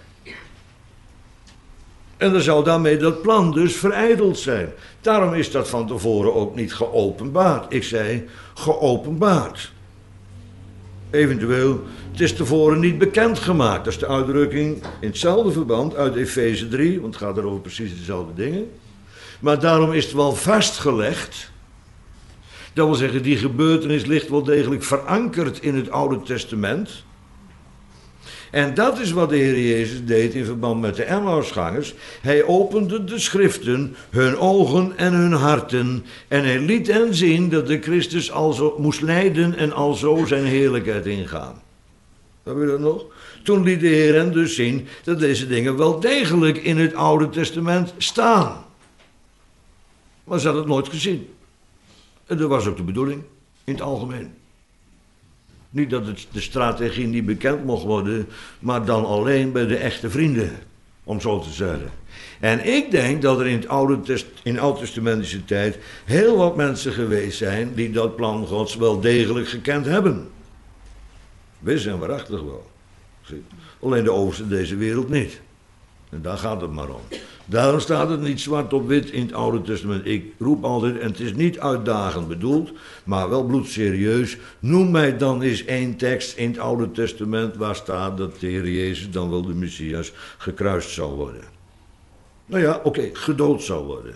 En dan zou daarmee dat plan dus verijdeld zijn. Daarom is dat van tevoren ook niet geopenbaard. Ik zei geopenbaard. Eventueel, het is tevoren niet bekendgemaakt. Dat is de uitdrukking in hetzelfde verband uit Efeze 3, want het gaat er over precies dezelfde dingen. Maar daarom is het wel vastgelegd. Dat wil zeggen, die gebeurtenis ligt wel degelijk verankerd in het Oude Testament. En dat is wat de Heer Jezus deed in verband met de Emmausgangers. Hij opende de schriften, hun ogen en hun harten. En hij liet hen zien dat de Christus alzo moest lijden en alzo zijn heerlijkheid ingaan. Heb je dat nog? Toen liet de Heer hen dus zien dat deze dingen wel degelijk in het Oude Testament staan. Maar ze hadden het nooit gezien. En dat was ook de bedoeling, in het algemeen. Niet dat de strategie niet bekend mocht worden, maar dan alleen bij de echte vrienden, om zo te zeggen. En ik denk dat er in oud-testamentische tijd heel wat mensen geweest zijn die dat plan Gods wel degelijk gekend hebben. Wist en waarachtig wel. Alleen de oversten deze wereld niet. En daar gaat het maar om. Daarom staat het niet zwart op wit in het Oude Testament. Ik roep altijd, en het is niet uitdagend bedoeld, maar wel bloedserieus. Noem mij dan eens één tekst in het Oude Testament waar staat dat de Heer Jezus, dan wel de Messias, gekruist zou worden. Nou ja, oké, gedood zou worden.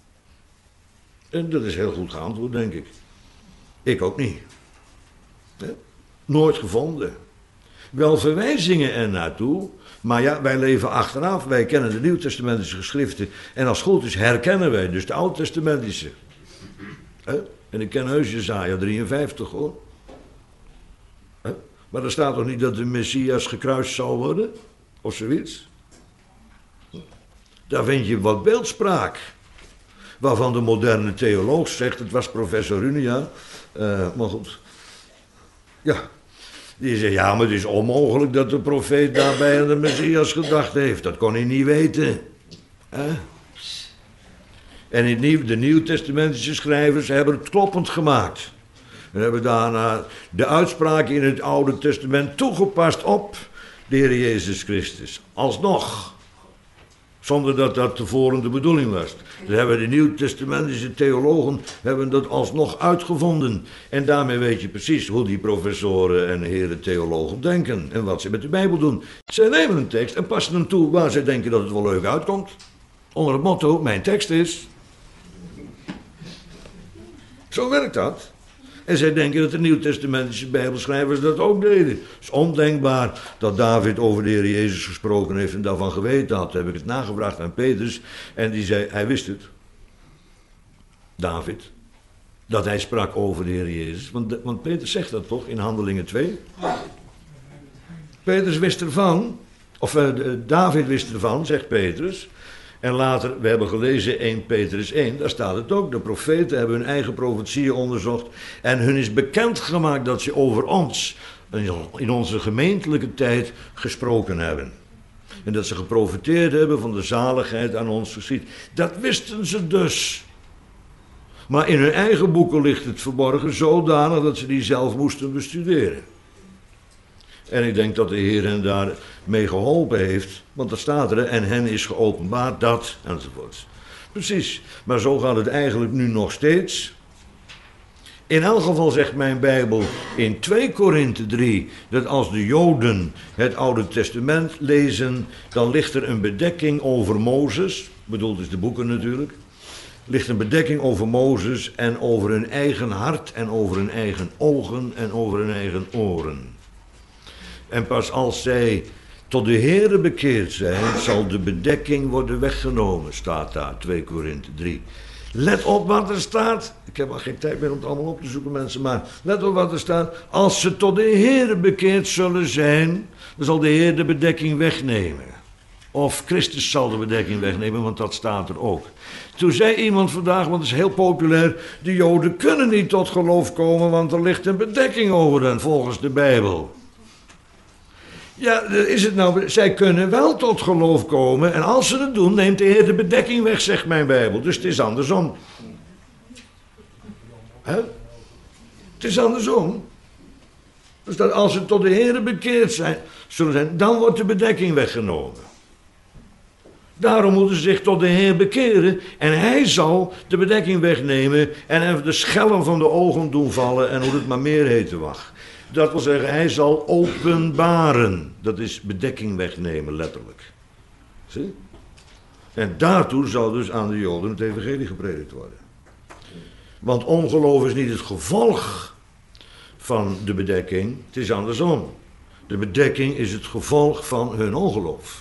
En dat is heel goed geantwoord, denk ik. Ik ook niet. Nooit gevonden. Wel verwijzingen ernaartoe. Maar ja, wij leven achteraf, wij kennen de Nieuwtestamentische geschriften. En als het goed is herkennen wij dus de Oud-testamentische. En ik ken heus Jesaja 53 hoor. Maar er staat toch niet dat de Messias gekruist zal worden? Of zoiets? Daar vind je wat beeldspraak. Waarvan de moderne theoloog zegt, het was professor Runia. Maar goed. Ja. Die zegt, ja, maar het is onmogelijk dat de profeet daarbij aan de Messias gedacht heeft. Dat kon hij niet weten. En de Nieuwtestamentische schrijvers hebben het kloppend gemaakt. En hebben daarna de uitspraken in het Oude Testament toegepast op de Heer Jezus Christus. Alsnog. Zonder dat dat tevoren de bedoeling was. Dus hebben de Nieuwtestamentische theologen hebben dat alsnog uitgevonden. En daarmee weet je precies hoe die professoren en heren theologen denken. En wat ze met de Bijbel doen. Zij nemen een tekst en passen hem toe waar ze denken dat het wel leuk uitkomt. Onder het motto, mijn tekst is. Zo werkt dat. En zij denken dat de Nieuwtestamentische Bijbelschrijvers dat ook deden. Het is ondenkbaar dat David over de Heer Jezus gesproken heeft en daarvan geweten had. Heb ik het nagevraagd aan Petrus en die zei, hij wist het. David. Dat hij sprak over de Heer Jezus. Want Petrus zegt dat toch in Handelingen 2? Petrus wist ervan, of David wist ervan, zegt Petrus. En later, we hebben gelezen 1 Petrus 1, daar staat het ook. De profeten hebben hun eigen profetieën onderzocht. En hun is bekendgemaakt dat ze over ons, in onze gemeentelijke tijd, gesproken hebben. En dat ze geprofeteerd hebben van de zaligheid aan ons geschied. Dat wisten ze dus. Maar in hun eigen boeken ligt het verborgen zodanig dat ze die zelf moesten bestuderen. En ik denk dat de Heer hen daar mee geholpen heeft. Want dat staat er, en hen is geopenbaard dat, enzovoort. Precies, maar zo gaat het eigenlijk nu nog steeds. In elk geval zegt mijn Bijbel in 2 Korinthe 3... dat als de Joden het Oude Testament lezen... dan ligt er een bedekking over Mozes. Bedoeld is de boeken natuurlijk. Ligt een bedekking over Mozes en over hun eigen hart... en over hun eigen ogen en over hun eigen oren. En pas als zij tot de Heere bekeerd zijn... zal de bedekking worden weggenomen, staat daar, 2 Korinthe 3... Let op wat er staat. Ik heb al geen tijd meer om het allemaal op te zoeken, mensen. Maar let op wat er staat. Als ze tot de Heer bekeerd zullen zijn, dan zal de Heer de bedekking wegnemen. Of Christus zal de bedekking wegnemen, want dat staat er ook. Toen zei iemand vandaag, want het is heel populair... de Joden kunnen niet tot geloof komen, want er ligt een bedekking over hen, volgens de Bijbel. Ja, is het nou, zij kunnen wel tot geloof komen en als ze het doen, neemt de Heer de bedekking weg, zegt mijn Bijbel. Dus het is andersom. Hè? Het is andersom. Dus dat als ze tot de Heer bekeerd zullen zijn, dan wordt de bedekking weggenomen. Daarom moeten ze zich tot de Heer bekeren en Hij zal de bedekking wegnemen en even de schellen van de ogen doen vallen en hoe het maar meer heten mag. Dat wil zeggen, Hij zal openbaren. Dat is bedekking wegnemen, letterlijk. Zie? En daartoe zal dus aan de Joden het evangelie gepredikt worden. Want ongeloof is niet het gevolg van de bedekking, het is andersom. De bedekking is het gevolg van hun ongeloof.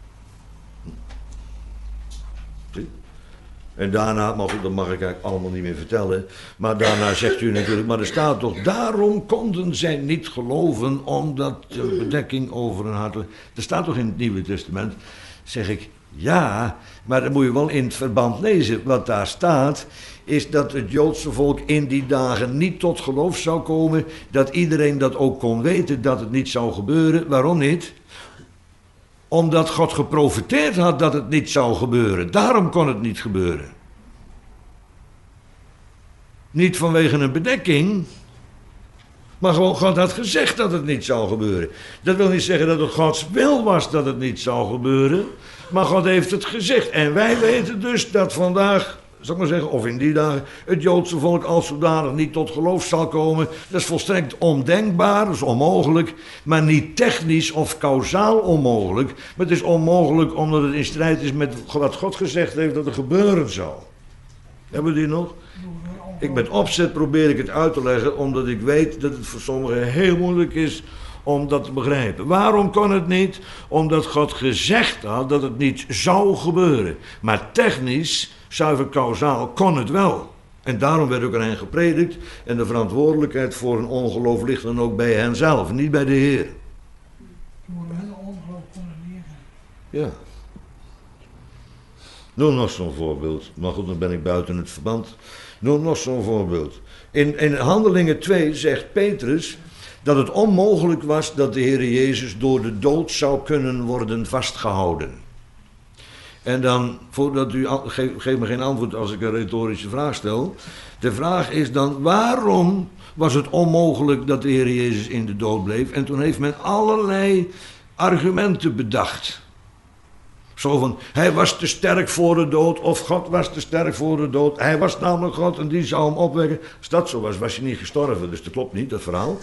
Zie? En daarna, maar goed, dat mag ik eigenlijk allemaal niet meer vertellen. Maar daarna zegt u natuurlijk, maar er staat toch, daarom konden zij niet geloven, omdat de bedekking over hun hart... Er staat toch in het Nieuwe Testament, zeg ik, ja, maar dat moet je wel in het verband lezen. Wat daar staat, is dat het Joodse volk in die dagen niet tot geloof zou komen, dat iedereen dat ook kon weten, dat het niet zou gebeuren. Waarom niet? Omdat God geprofeteerd had dat het niet zou gebeuren. Daarom kon het niet gebeuren. Niet vanwege een bedekking. Maar gewoon God had gezegd dat het niet zou gebeuren. Dat wil niet zeggen dat het Gods wil was dat het niet zou gebeuren. Maar God heeft het gezegd. En wij weten dus dat vandaag, zal ik maar zeggen, of in die dagen, het Joodse volk als zodanig niet tot geloof zal komen. Dat is volstrekt ondenkbaar, dat is onmogelijk, maar niet technisch of kausaal onmogelijk. Maar het is onmogelijk omdat het in strijd is met wat God gezegd heeft dat er gebeuren zal. Hebben we die nog? Met opzet probeer ik het uit te leggen, omdat ik weet dat het voor sommigen heel moeilijk is om dat te begrijpen. Waarom kon het niet? Omdat God gezegd had dat het niet zou gebeuren. Maar technisch, zuiver kausaal, kon het wel. En daarom werd ook aan hen gepredikt. En de verantwoordelijkheid voor hun ongeloof ligt dan ook bij hen zelf, niet bij de Heer. Door hun ongeloof kon het neergaan. Ja. Noem nog zo'n voorbeeld. Maar goed, dan ben ik buiten het verband. Noem nog zo'n voorbeeld. In Handelingen 2 zegt Petrus dat het onmogelijk was dat de Heer Jezus door de dood zou kunnen worden vastgehouden. En dan, voordat u, geef me geen antwoord als ik een retorische vraag stel. De vraag is dan, waarom was het onmogelijk dat de Heer Jezus in de dood bleef? En toen heeft men allerlei argumenten bedacht. Zo van, hij was te sterk voor de dood, of God was te sterk voor de dood. Hij was namelijk God en die zou hem opwekken. Als dat zo was, was hij niet gestorven, dus dat klopt niet, dat verhaal.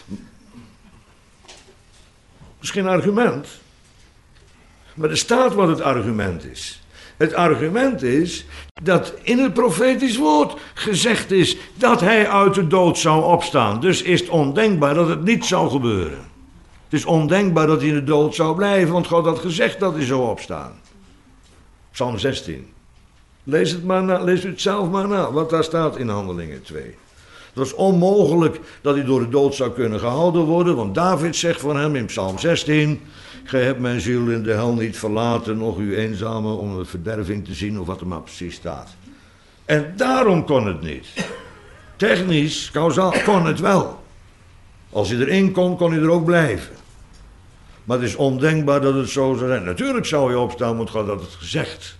Dat is geen argument. Maar er staat wat het argument is. Het argument is dat in het profetisch woord gezegd is dat hij uit de dood zou opstaan. Dus is het ondenkbaar dat het niet zou gebeuren. Het is ondenkbaar dat hij in de dood zou blijven, want God had gezegd dat hij zou opstaan. Psalm 16. Lees het maar na, lees u het zelf maar na, wat daar staat in Handelingen 2. Het was onmogelijk dat hij door de dood zou kunnen gehouden worden, want David zegt van hem in Psalm 16... Gij hebt mijn ziel in de hel niet verlaten, nog uw eenzame om de verderving te zien, of wat er maar precies staat. En daarom kon het niet. Technisch, kausaal, kon het wel. Als hij erin kon, kon hij er ook blijven. Maar het is ondenkbaar dat het zo zou zijn. Natuurlijk zou hij opstaan, want God had het gezegd.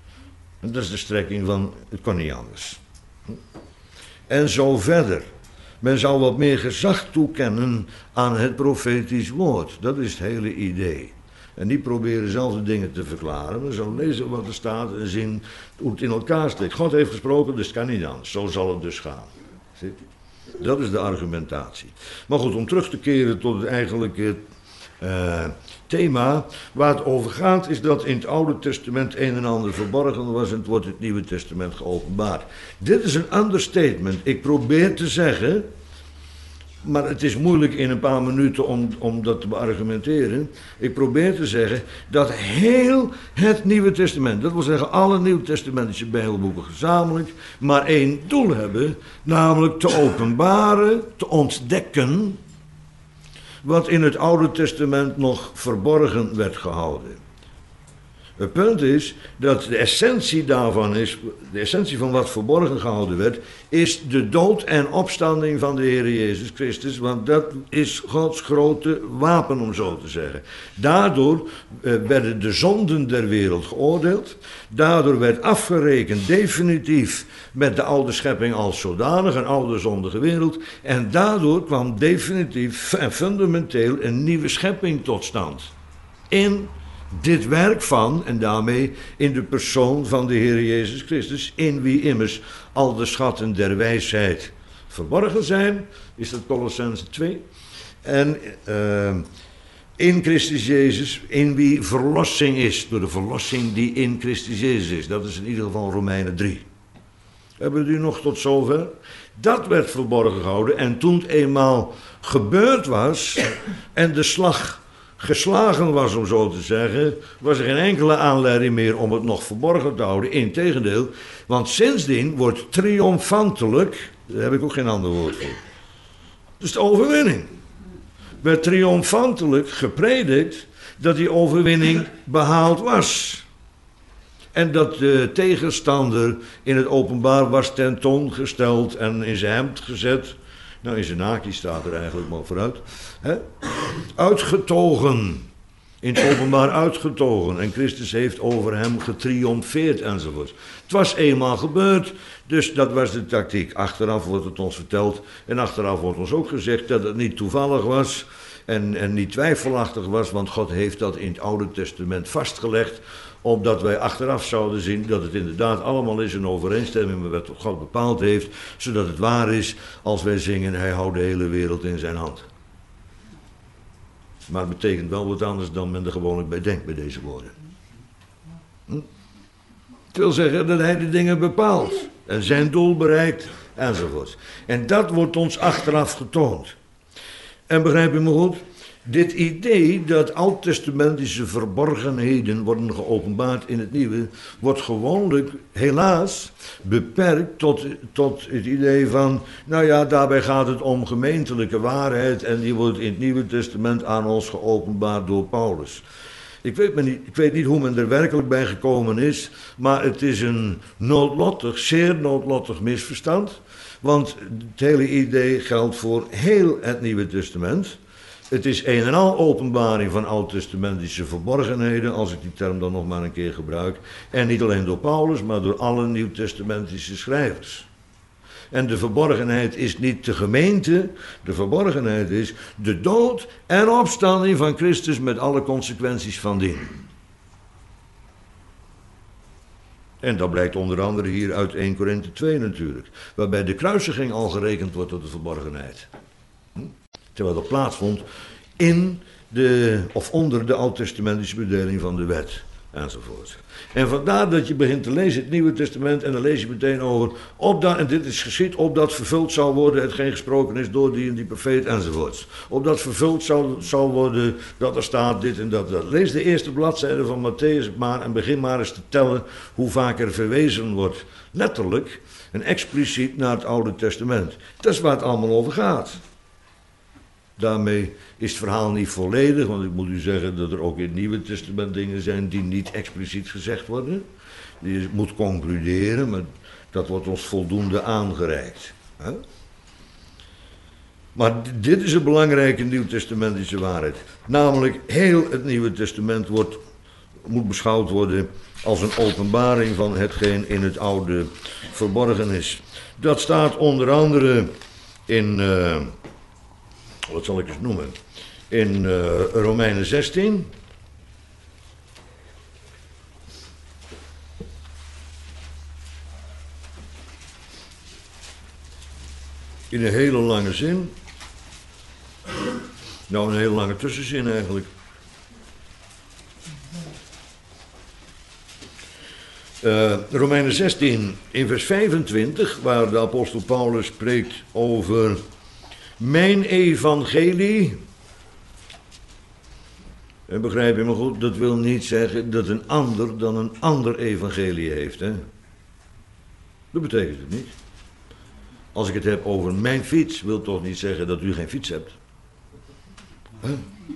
En dat is de strekking van, het kon niet anders. En zo verder. Men zou wat meer gezag toekennen aan het profetisch woord. Dat is het hele idee. En niet proberen zelf de dingen te verklaren. Maar zo lezen wat er staat en zien hoe het in elkaar steekt. God heeft gesproken, dus het kan niet anders. Zo zal het dus gaan. Zie? Dat is de argumentatie. Maar goed, om terug te keren tot het eigenlijke thema. Waar het over gaat is dat in het Oude Testament een en ander verborgen was en het wordt in het Nieuwe Testament geopenbaard. Dit is een understatement. Ik probeer te zeggen, maar het is moeilijk in een paar minuten om dat te beargumenteren. Ik probeer te zeggen dat heel het Nieuwe Testament, dat wil zeggen alle Nieuwtestamentische Bijbelboeken gezamenlijk, maar één doel hebben, namelijk te openbaren, te ontdekken wat in het Oude Testament nog verborgen werd gehouden. Het punt is dat de essentie daarvan is, de essentie van wat verborgen gehouden werd, is de dood en opstanding van de Heer Jezus Christus, want dat is Gods grote wapen, om zo te zeggen. Daardoor werden de zonden der wereld geoordeeld, daardoor werd afgerekend definitief met de oude schepping als zodanig, een oude zondige wereld, en daardoor kwam definitief en fundamenteel een nieuwe schepping tot stand. In dit werk van, en daarmee in de persoon van de Heer Jezus Christus, in wie immers al de schatten der wijsheid verborgen zijn, is dat Colossenzen 2. En in Christus Jezus, in wie verlossing is, door de verlossing die in Christus Jezus is. Dat is in ieder geval Romeinen 3. Hebben we nu nog tot zover? Dat werd verborgen gehouden en toen het eenmaal gebeurd was en de slag geslagen was, om zo te zeggen, was er geen enkele aanleiding meer om het nog verborgen te houden. Integendeel, want sindsdien wordt triomfantelijk, daar heb ik ook geen ander woord voor, dus de overwinning, werd triomfantelijk gepredikt dat die overwinning behaald was. En dat de tegenstander in het openbaar was tentoongesteld en in zijn hemd gezet. Nou, in zijn naakje staat er eigenlijk maar vooruit. Uitgetogen. In het openbaar uitgetogen. En Christus heeft over hem getriomfeerd enzovoort. Het was eenmaal gebeurd. Dus dat was de tactiek. Achteraf wordt het ons verteld. En achteraf wordt ons ook gezegd dat het niet toevallig was. En niet twijfelachtig was. Want God heeft dat in het Oude Testament vastgelegd. Opdat wij achteraf zouden zien dat het inderdaad allemaal is in overeenstemming met wat God bepaald heeft. Zodat het waar is als wij zingen, hij houdt de hele wereld in zijn hand. Maar het betekent wel wat anders dan men er gewoonlijk bij denkt bij deze woorden. Het wil zeggen dat hij de dingen bepaalt. En zijn doel bereikt enzovoort. En dat wordt ons achteraf getoond. En begrijp je me goed? Dit idee dat oud-testamentische verborgenheden worden geopenbaard in het nieuwe, wordt gewoonlijk, helaas, beperkt tot het idee van, nou ja, daarbij gaat het om gemeentelijke waarheid en die wordt in het Nieuwe Testament aan ons geopenbaard door Paulus. Ik weet niet hoe men er werkelijk bij gekomen is, maar het is een noodlottig, zeer noodlottig misverstand, want het hele idee geldt voor heel het Nieuwe Testament. Het is een en al openbaring van oud-testamentische verborgenheden, als ik die term dan nog maar een keer gebruik. En niet alleen door Paulus, maar door alle nieuwtestamentische schrijvers. En de verborgenheid is niet de gemeente, de verborgenheid is de dood en opstanding van Christus met alle consequenties van dien. En dat blijkt onder andere hier uit 1 Korinthe 2 natuurlijk, waarbij de kruisiging al gerekend wordt tot de verborgenheid. Terwijl dat plaatsvond onder de oud-testamentische bedeling van de wet, enzovoort. En vandaar dat je begint te lezen het Nieuwe Testament en dan lees je meteen over, en dit is geschied, opdat vervuld zou worden hetgeen gesproken is door die en die profeet, enzovoort. Opdat vervuld zou worden dat er staat dit en dat. Lees de eerste bladzijde van Matthäus maar en begin maar eens te tellen hoe vaak er verwezen wordt, letterlijk en expliciet naar het Oude Testament. Dat is waar het allemaal over gaat. Daarmee is het verhaal niet volledig, want ik moet u zeggen dat er ook in het Nieuwe Testament dingen zijn die niet expliciet gezegd worden. Je moet concluderen, maar dat wordt ons voldoende aangereikt. Hè? Maar dit is een belangrijke nieuwtestamentische waarheid. Namelijk, heel het Nieuwe Testament moet beschouwd worden als een openbaring van hetgeen in het Oude verborgen is. Dat staat onder andere in, wat zal ik eens noemen, in Romeinen 16. In een hele lange zin. Nou, een hele lange tussenzin eigenlijk. Romeinen 16 in vers 25, waar de apostel Paulus spreekt over mijn evangelie. En begrijp je me goed, dat wil niet zeggen dat een ander dan een ander evangelie heeft. Hè? Dat betekent het niet. Als ik het heb over mijn fiets, wil toch niet zeggen dat u geen fiets hebt. Huh?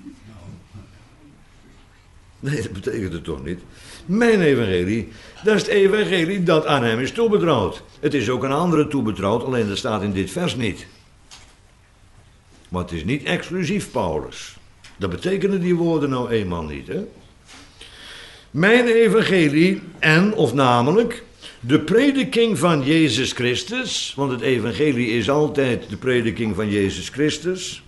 Nee, dat betekent het toch niet. Mijn evangelie, dat is het evangelie dat aan hem is toebetrouwd. Het is ook aan anderen toebetrouwd, alleen dat staat in dit vers niet. Maar het is niet exclusief Paulus. Dat betekenen die woorden nou eenmaal niet, hè? Mijn evangelie en, of namelijk, de prediking van Jezus Christus, want het evangelie is altijd de prediking van Jezus Christus.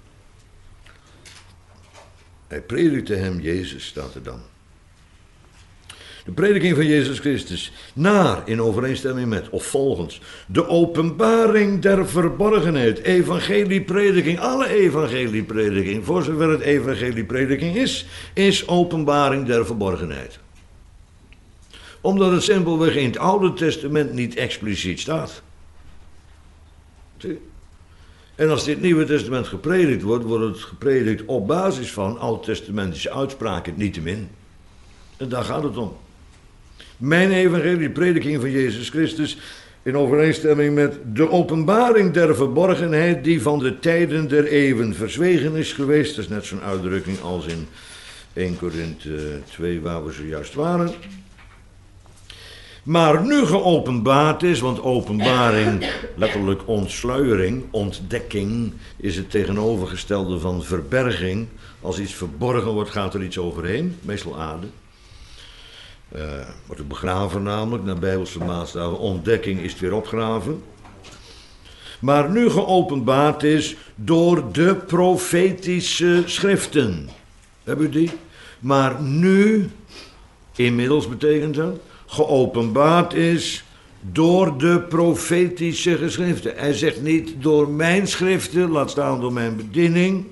Hij predikte hem, Jezus, staat er dan. De prediking van Jezus Christus, naar, in overeenstemming met, of volgens, de openbaring der verborgenheid, evangelieprediking, alle evangelieprediking, voor zover het evangelieprediking is openbaring der verborgenheid. Omdat het simpelweg in het Oude Testament niet expliciet staat. Zie? En als dit Nieuwe Testament gepredikt wordt, wordt het gepredikt op basis van oud-testamentische uitspraken, niettemin. En daar gaat het om. Mijn evangelie, de prediking van Jezus Christus, in overeenstemming met de openbaring der verborgenheid die van de tijden der eeuwen verzwegen is geweest. Dat is net zo'n uitdrukking als in 1 Korinthe 2 waar we zojuist waren. Maar nu geopenbaard is, want openbaring, letterlijk ontsluiering, ontdekking, is het tegenovergestelde van verberging. Als iets verborgen wordt, gaat er iets overheen, meestal aarde. Wordt het begraven namelijk, naar Bijbelse maatstaven. Ontdekking is het weer opgraven. Maar nu geopenbaard is door de profetische schriften. Hebben u die? Maar nu, inmiddels betekent dat, geopenbaard is door de profetische geschriften. Hij zegt niet door mijn schriften, laat staan door mijn bediening.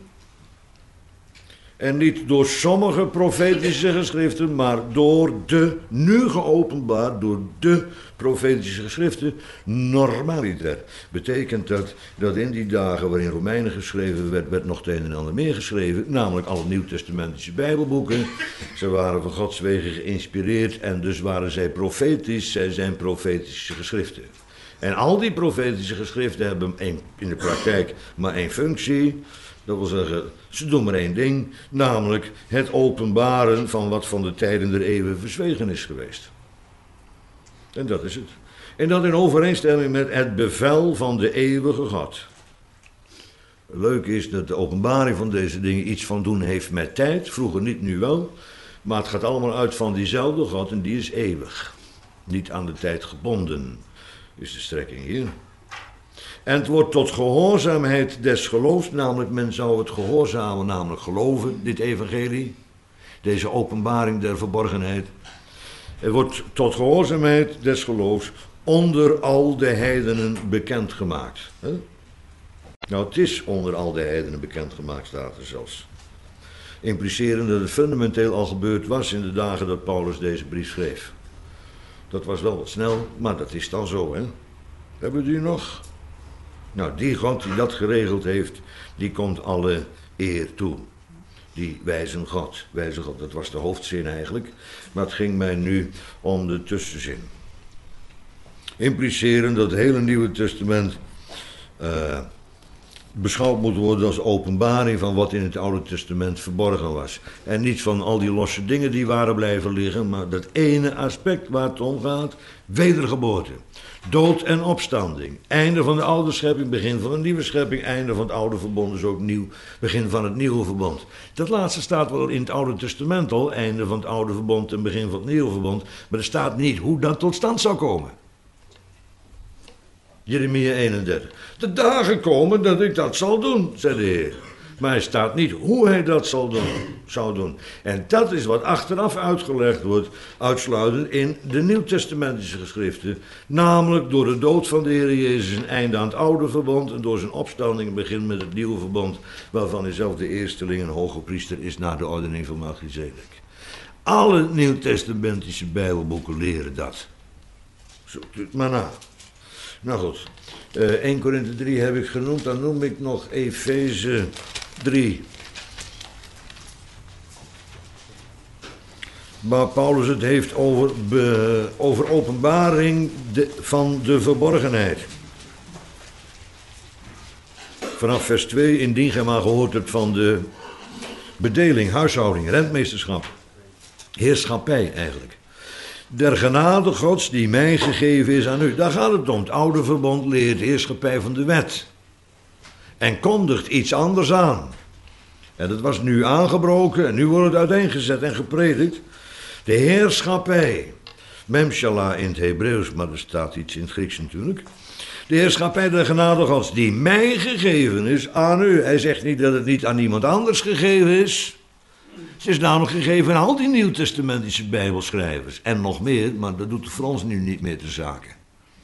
En niet door sommige profetische geschriften, maar door de, nu geopenbaard, door de profetische geschriften, normaliter. Betekent dat in die dagen waarin Romeinen geschreven werd nog het een en ander meer geschreven, namelijk alle nieuwtestamentische bijbelboeken. Ze waren van Gods wegen geïnspireerd en dus waren zij profetisch, zij zijn profetische geschriften. En al die profetische geschriften hebben in de praktijk maar één functie. Dat wil zeggen, ze doen maar één ding, namelijk het openbaren van wat van de tijden der eeuwen verzwegen is geweest. En dat is het. En dat in overeenstemming met het bevel van de eeuwige God. Leuk is dat de openbaring van deze dingen iets van doen heeft met tijd, vroeger niet, nu wel. Maar het gaat allemaal uit van diezelfde God en die is eeuwig. Niet aan de tijd gebonden, is de strekking hier. En het wordt tot gehoorzaamheid des geloofs, namelijk men zou het gehoorzamen, namelijk geloven, dit evangelie, deze openbaring der verborgenheid. Het wordt tot gehoorzaamheid des geloofs onder al de heidenen bekendgemaakt. Nou, het is onder al de heidenen bekendgemaakt, staat er zelfs. Implicerend dat het fundamenteel al gebeurd was in de dagen dat Paulus deze brief schreef. Dat was wel wat snel, maar dat is dan zo, hè. Hebben we die nog? Nou, die God die dat geregeld heeft, die komt alle eer toe. Die wijze God, dat was de hoofdzin eigenlijk, maar het ging mij nu om de tussenzin. Implicerend dat het hele Nieuwe Testament beschouwd moet worden als openbaring van wat in het Oude Testament verborgen was. En niet van al die losse dingen die waren blijven liggen, maar dat ene aspect waar het om gaat, wedergeboorte. Dood en opstanding. Einde van de oude schepping, begin van een nieuwe schepping. Einde van het oude verbond is ook nieuw, begin van het nieuwe verbond. Dat laatste staat wel in het Oude Testament al. Einde van het oude verbond en begin van het nieuwe verbond. Maar er staat niet hoe dat tot stand zou komen. Jeremia 31. De dagen komen dat ik dat zal doen, zei de Heer. Maar hij staat niet hoe hij dat zou doen. En dat is wat achteraf uitgelegd wordt, uitsluitend in de Nieuwtestamentische geschriften. Namelijk door de dood van de Heer Jezus een einde aan het oude verbond en door zijn opstanding een begin met het nieuwe verbond, waarvan hij zelf de eersteling en hoge priester is na de ordening van Melchizedek. Alle Nieuwtestamentische Bijbelboeken leren dat. Zoekt u het maar na. Nou goed, 1 Korinthe 3 heb ik genoemd, dan noem ik nog Efeze 3. Waar Paulus het heeft over openbaring van de verborgenheid. Vanaf vers 2, indien gij maar gehoord hebt van de bedeling, huishouding, rentmeesterschap, heerschappij eigenlijk. Der genade Gods die mij gegeven is aan u. Daar gaat het om. Het oude verbond leert heerschappij van de wet. En kondigt iets anders aan. En dat was nu aangebroken en nu wordt het uiteengezet en gepredikt. De heerschappij. Memshala in het Hebreeuws, maar er staat iets in het Grieks natuurlijk. De heerschappij der genade Gods die mij gegeven is aan u. Hij zegt niet dat het niet aan iemand anders gegeven is. Het is namelijk gegeven aan al die Nieuwtestamentische Bijbelschrijvers. En nog meer, maar dat doet voor ons nu niet meer te zaken.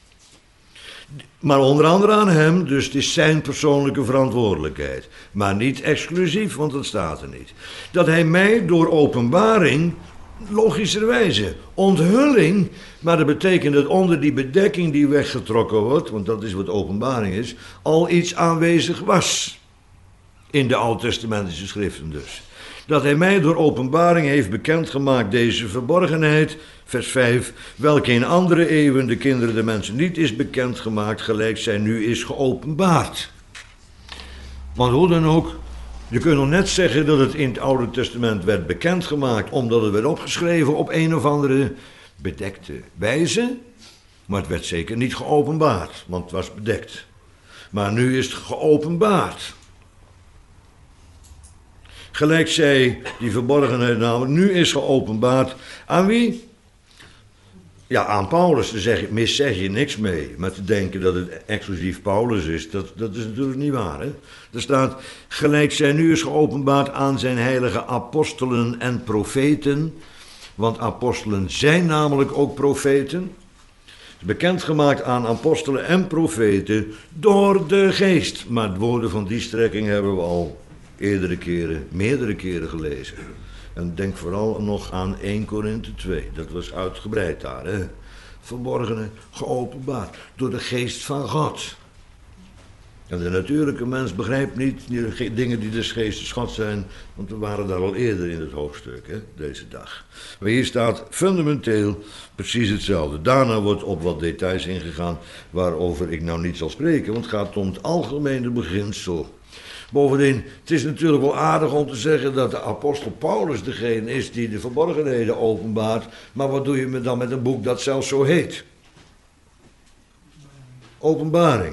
Maar onder andere aan hem, dus het is zijn persoonlijke verantwoordelijkheid. Maar niet exclusief, want dat staat er niet. Dat hij mij door openbaring, logischerwijze, onthulling, maar dat betekent dat onder die bedekking die weggetrokken wordt, want dat is wat openbaring is, al iets aanwezig was. In de Oud-testamentische schriften dus. Dat hij mij door openbaring heeft bekendgemaakt deze verborgenheid, vers 5, welke in andere eeuwen de kinderen der mensen niet is bekendgemaakt, gelijk zij nu is geopenbaard. Want hoe dan ook, je kunt nog net zeggen dat het in het Oude Testament werd bekendgemaakt, omdat het werd opgeschreven op een of andere bedekte wijze, maar het werd zeker niet geopenbaard, want het was bedekt. Maar nu is het geopenbaard. Gelijk zij, die verborgenheid namelijk, nu is geopenbaard. Aan wie? Ja, aan Paulus. Daar zeg je niks mee. Maar te denken dat het exclusief Paulus is, dat is natuurlijk niet waar. Hè? Er staat, gelijk zij nu is geopenbaard aan zijn heilige apostelen en profeten. Want apostelen zijn namelijk ook profeten. Bekendgemaakt aan apostelen en profeten door de geest. Maar de woorden van die strekking hebben we al meerdere keren gelezen. En denk vooral nog aan 1 Korinthe 2. Dat was uitgebreid daar, hè. Verborgene, geopenbaard. Door de geest van God. En de natuurlijke mens begrijpt niet die dingen die des geestes God zijn. Want we waren daar al eerder in het hoofdstuk, hè, deze dag. Maar hier staat fundamenteel precies hetzelfde. Daarna wordt op wat details ingegaan waarover ik nou niet zal spreken. Want het gaat om het algemene beginsel. Bovendien, het is natuurlijk wel aardig om te zeggen dat de apostel Paulus degene is die de verborgenheden openbaart. Maar wat doe je dan met een boek dat zelfs zo heet? Openbaring.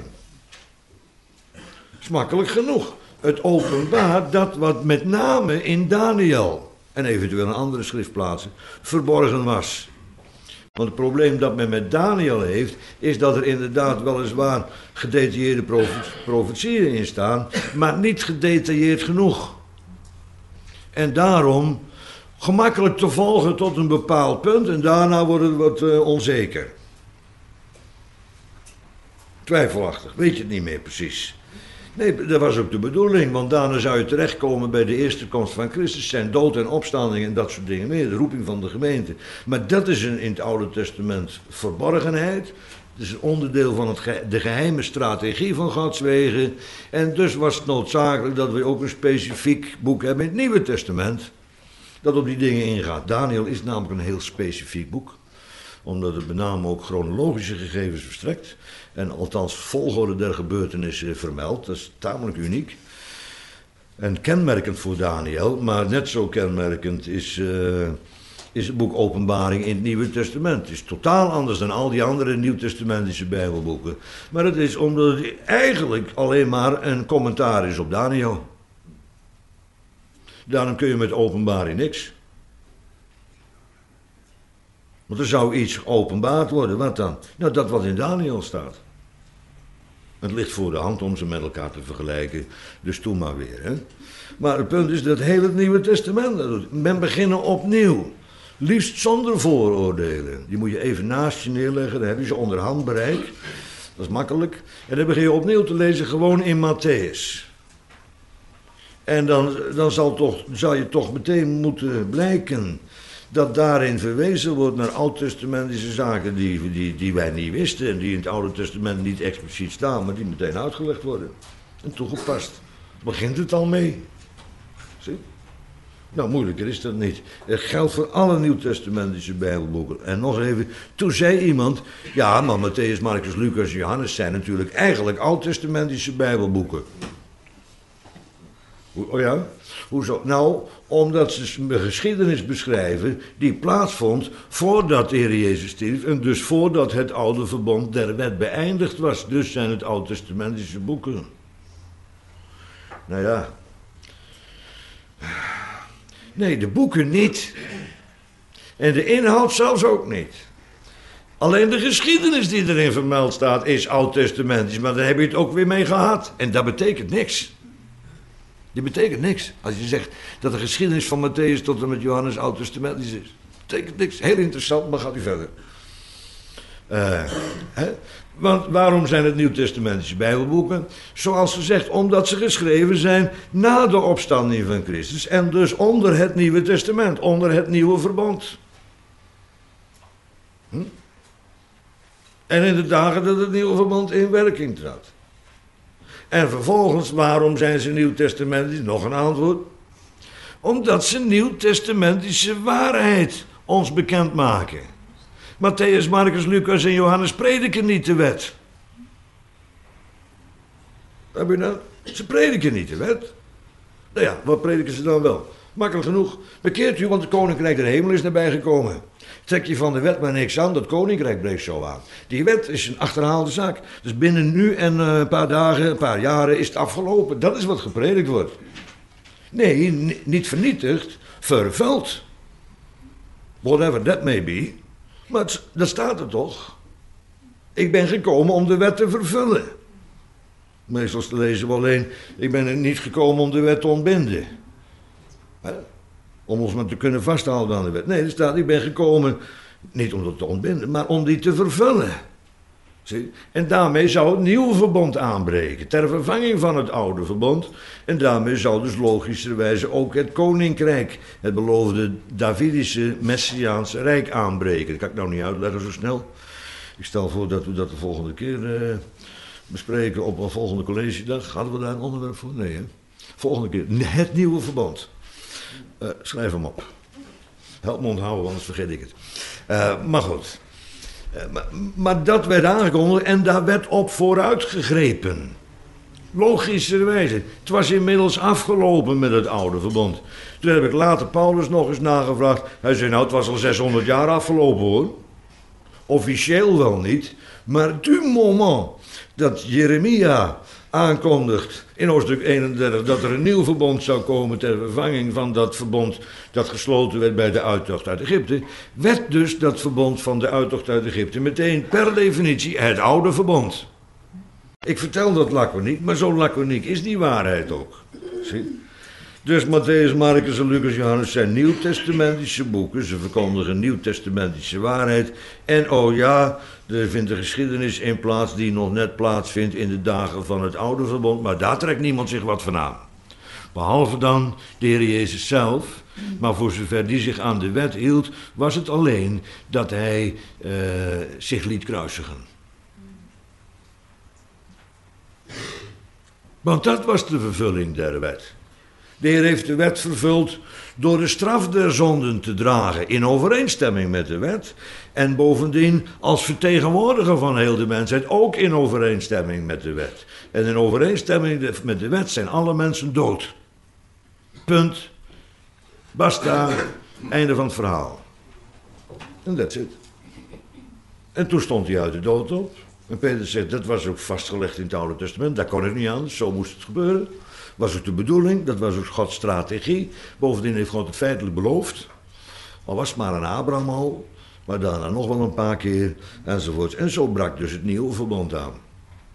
Is makkelijk genoeg. Het openbaart dat wat met name in Daniel en eventueel in andere schriftplaatsen verborgen was. Want het probleem dat men met Daniel heeft, is dat er inderdaad weliswaar gedetailleerde profetieën in staan, maar niet gedetailleerd genoeg. En daarom gemakkelijk te volgen tot een bepaald punt en daarna wordt het wat onzeker. Twijfelachtig, weet je het niet meer precies. Nee, dat was ook de bedoeling, want daarna zou je terechtkomen bij de eerste komst van Christus, zijn dood en opstanding en dat soort dingen meer, de roeping van de gemeente. Maar dat is in het Oude Testament verborgenheid, het is een onderdeel van de geheime strategie van Gods wegen. En dus was het noodzakelijk dat we ook een specifiek boek hebben in het Nieuwe Testament, dat op die dingen ingaat. Daniel is namelijk een heel specifiek boek, omdat het met name ook chronologische gegevens verstrekt. En althans volgorde der gebeurtenissen vermeld. Dat is tamelijk uniek. En kenmerkend voor Daniel, maar net zo kenmerkend is het boek Openbaring in het Nieuwe Testament. Het is totaal anders dan al die andere Nieuwtestamentische Bijbelboeken. Maar het is omdat het eigenlijk alleen maar een commentaar is op Daniel. Daarom kun je met Openbaring niks. Want er zou iets geopenbaard worden. Wat dan? Nou, dat wat in Daniel staat. Het ligt voor de hand om ze met elkaar te vergelijken, dus doe maar weer. Hè? Maar het punt is dat heel het Nieuwe Testament dat doet. Men beginnen opnieuw. Liefst zonder vooroordelen. Die moet je even naast je neerleggen, dan heb je ze onderhand bereik. Dat is makkelijk. En dan begin je opnieuw te lezen gewoon in Matthäus. En dan zal je toch meteen moeten blijken dat daarin verwezen wordt naar oud-testamentische zaken die wij niet wisten en die in het Oude Testament niet expliciet staan, maar die meteen uitgelegd worden en toegepast. Begint het al mee. Zie? Nou, moeilijker is dat niet. Het geldt voor alle nieuwtestamentische bijbelboeken. En nog even, toen zei iemand, ja, maar Matthäus, Marcus, Lucas en Johannes zijn natuurlijk eigenlijk oud-testamentische bijbelboeken. Oh ja? Hoezo? Nou, omdat ze een geschiedenis beschrijven die plaatsvond voordat de Heer Jezus stierf en dus voordat het oude verbond der wet beëindigd was. Dus zijn het oud-testamentische boeken. Nou ja. Nee, de boeken niet. En de inhoud zelfs ook niet. Alleen de geschiedenis die erin vermeld staat is oud-testamentisch, maar daar heb je het ook weer mee gehad. En dat betekent niks. Die betekent niks. Als je zegt dat de geschiedenis van Matthäus tot en met Johannes oud-testamentisch is. Betekent niks. Heel interessant, maar gaat u verder. Want waarom zijn het nieuwtestamentische bijbelboeken? Zoals gezegd, omdat ze geschreven zijn na de opstanding van Christus. En dus onder het Nieuwe Testament, onder het Nieuwe Verbond. En in de dagen dat het Nieuwe Verbond in werking trad. En vervolgens, waarom zijn ze nieuwtestamentisch? Nog een antwoord. Omdat ze nieuwtestamentische waarheid ons bekendmaken. Matthäus, Marcus, Lucas en Johannes prediken niet de wet. Heb je nou? Ze prediken niet de wet. Nou ja, wat prediken ze dan wel? Makkelijk genoeg. Bekeert u, want het koninkrijk der hemel is nabijgekomen. Trek je van de wet maar niks aan, dat koninkrijk breekt zo aan. Die wet is een achterhaalde zaak. Dus binnen nu en een paar dagen, een paar jaren is het afgelopen. Dat is wat gepredikt wordt. Nee, niet vernietigd, vervuld. Whatever that may be. Maar dat staat er toch. Ik ben gekomen om de wet te vervullen. Meestal lezen we alleen, ik ben er niet gekomen om de wet te ontbinden. Om ons maar te kunnen vasthouden aan de wet. Nee, er staat, ik ben gekomen, niet om dat te ontbinden, maar om die te vervullen. Zie? En daarmee zou het nieuwe verbond aanbreken, ter vervanging van het oude verbond. En daarmee zou dus logischerwijze ook het koninkrijk, het beloofde Davidische Messiaanse Rijk aanbreken. Dat kan ik nou niet uitleggen zo snel. Ik stel voor dat we dat de volgende keer bespreken op een volgende collegedag. Hadden we daar een onderwerp voor? Nee, hè? Volgende keer, het nieuwe verbond. Schrijf hem op. Help me onthouden, anders vergeet ik het. Maar goed. Maar dat werd aangekondigd en daar werd op vooruit gegrepen. Logischerwijze. Het was inmiddels afgelopen met het oude verbond. Toen heb ik later Paulus nog eens nagevraagd. Hij zei, nou, het was al 600 jaar afgelopen, hoor. Officieel wel niet. Maar du moment dat Jeremia aankondigt in hoofdstuk 31 dat er een nieuw verbond zou komen ter vervanging van dat verbond dat gesloten werd bij de uittocht uit Egypte, werd dus dat verbond van de uittocht uit Egypte meteen per definitie het oude verbond. Ik vertel dat laconiek, maar zo laconiek is die waarheid ook. Zie? Dus Matthäus, Marcus en Lucas, Johannes zijn nieuwtestamentische boeken. Ze verkondigen nieuwtestamentische waarheid. En oh ja, er vindt een geschiedenis in plaats die nog net plaatsvindt in de dagen van het oude verbond. Maar daar trekt niemand zich wat van aan. Behalve dan de Heer Jezus zelf. Maar voor zover die zich aan de wet hield, was het alleen dat hij zich liet kruisigen. Want dat was de vervulling der wet. De Heer heeft de wet vervuld door de straf der zonden te dragen in overeenstemming met de wet. En bovendien als vertegenwoordiger van heel de mensheid ook in overeenstemming met de wet. En in overeenstemming met de wet zijn alle mensen dood. Punt. Basta. Einde van het verhaal. En that's it. En toen stond hij uit de dood op. En Peter zegt, dat was ook vastgelegd in het Oude Testament. Daar kon ik niet aan, zo moest het gebeuren. Was ook de bedoeling, dat was ook Gods strategie. Bovendien heeft God het feitelijk beloofd. Al was het maar een Abraham al, maar daarna nog wel een paar keer, enzovoort. En zo brak dus het nieuwe verbond aan.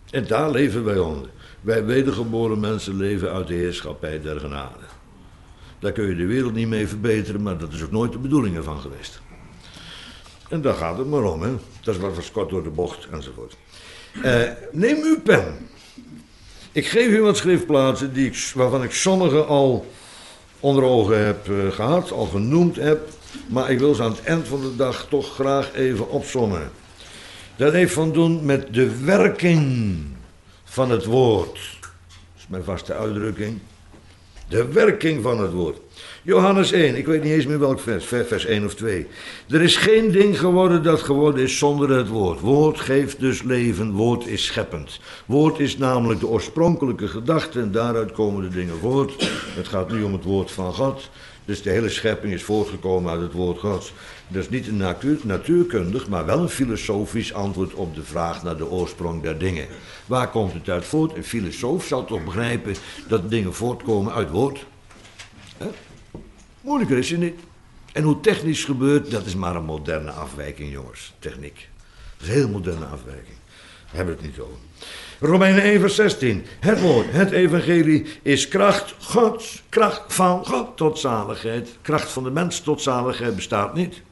En daar leven wij onder. Wij wedergeboren mensen leven uit de heerschappij der genade. Daar kun je de wereld niet mee verbeteren, maar dat is ook nooit de bedoeling ervan geweest. En daar gaat het maar om, hè. Dat is wat kort door de bocht, enzovoort. Neem uw pen. Ik geef u wat schriftplaatsen waarvan ik sommige al onder ogen heb gehad, al genoemd heb. Maar ik wil ze aan het eind van de dag toch graag even opsommen. Dat heeft van doen met de werking van het woord. Dat is mijn vaste uitdrukking. De werking van het woord. Johannes 1, ik weet niet eens meer welk vers, vers 1 of 2. Er is geen ding geworden dat geworden is zonder het woord. Woord geeft dus leven, woord is scheppend. Woord is namelijk de oorspronkelijke gedachte en daaruit komen de dingen voort. Het gaat nu om het woord van God. Dus de hele schepping is voortgekomen uit het woord Gods. Dat is niet een natuurkundig, maar wel een filosofisch antwoord op de vraag naar de oorsprong der dingen. Waar komt het uit voort? Een filosoof zal toch begrijpen dat dingen voortkomen uit woord? Moeilijker is het niet. En hoe technisch gebeurt, dat is maar een moderne afwijking, jongens. Techniek. Dat is een heel moderne afwijking. Daar hebben we het niet over. Romeinen 1 vers 16. Het woord, het evangelie is kracht Gods. Kracht van God tot zaligheid. Kracht van de mens tot zaligheid bestaat niet.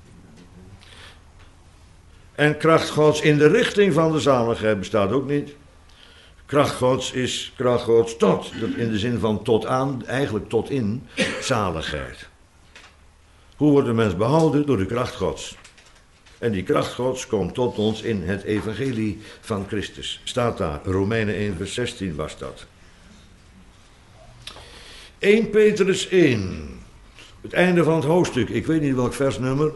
En kracht Gods in de richting van de zaligheid bestaat ook niet. Kracht Gods is kracht Gods tot. Dat in de zin van tot aan, eigenlijk tot in zaligheid. Hoe wordt de mens behouden? Door de kracht Gods. En die kracht Gods komt tot ons in het evangelie van Christus. Staat daar, Romeinen 1 vers 16 was dat. 1 Petrus 1. Het einde van het hoofdstuk, ik weet niet welk versnummer.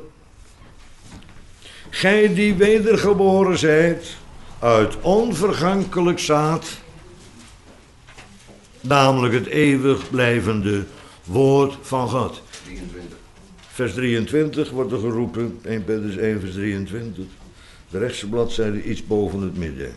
Gij die wedergeboren zijt uit onvergankelijk zaad, namelijk het eeuwig blijvende woord van God. 23. Vers 23 wordt er geroepen, 1 Petrus 1 vers 23. De rechtse bladzijde iets boven het midden.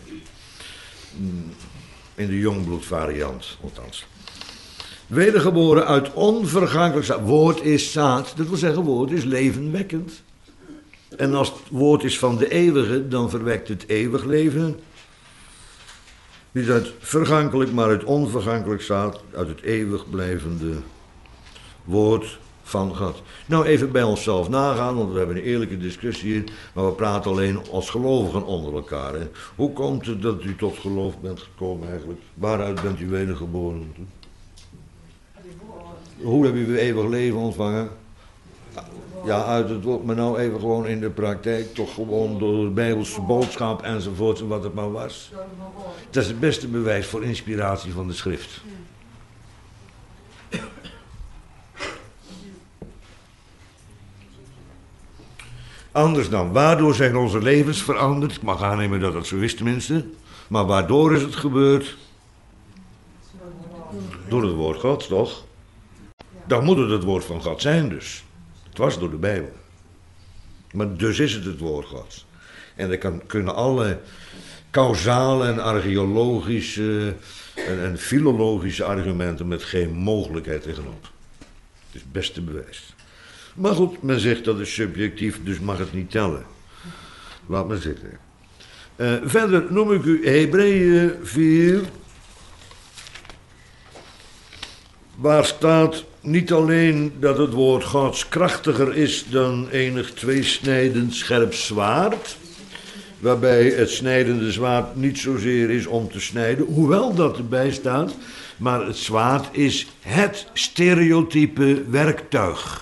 In de Jongbloed variant, althans. Wedergeboren uit onvergankelijk zaad. Woord is zaad, dat wil zeggen woord is levenwekkend. En als het woord is van de eeuwige, dan verwekt het eeuwig leven. Niet uit vergankelijk, maar uit onvergankelijk zaad, uit het eeuwig blijvende woord van God. Nou, even bij onszelf nagaan, want we hebben een eerlijke discussie hier, maar we praten alleen als gelovigen onder elkaar. Hè. Hoe komt het dat u tot geloof bent gekomen eigenlijk? Waaruit bent u wedergeboren? Hoe heb u uw eeuwig leven ontvangen? Ja, uit het woord, maar nou even gewoon in de praktijk, toch gewoon door de Bijbelse boodschap enzovoort, wat het maar was. Dat is het beste bewijs voor inspiratie van de schrift. Anders dan, waardoor zijn onze levens veranderd? Ik mag aannemen dat dat zo is tenminste. Maar waardoor is het gebeurd? Door het woord Gods, toch? Dan moet het woord van God zijn dus. Het was door de Bijbel. Maar dus is het woord Gods. En er kunnen alle causale en archeologische en filologische argumenten met geen mogelijkheid tegenop. Het is het beste bewijs. Maar goed, men zegt dat is subjectief, dus mag het niet tellen. Laat maar zitten. Verder noem ik u Hebreeën 4. Waar staat niet alleen dat het woord Gods krachtiger is dan enig tweesnijdend scherp zwaard. Waarbij het snijdende zwaard niet zozeer is om te snijden, hoewel dat erbij staat. Maar het zwaard is het stereotype werktuig.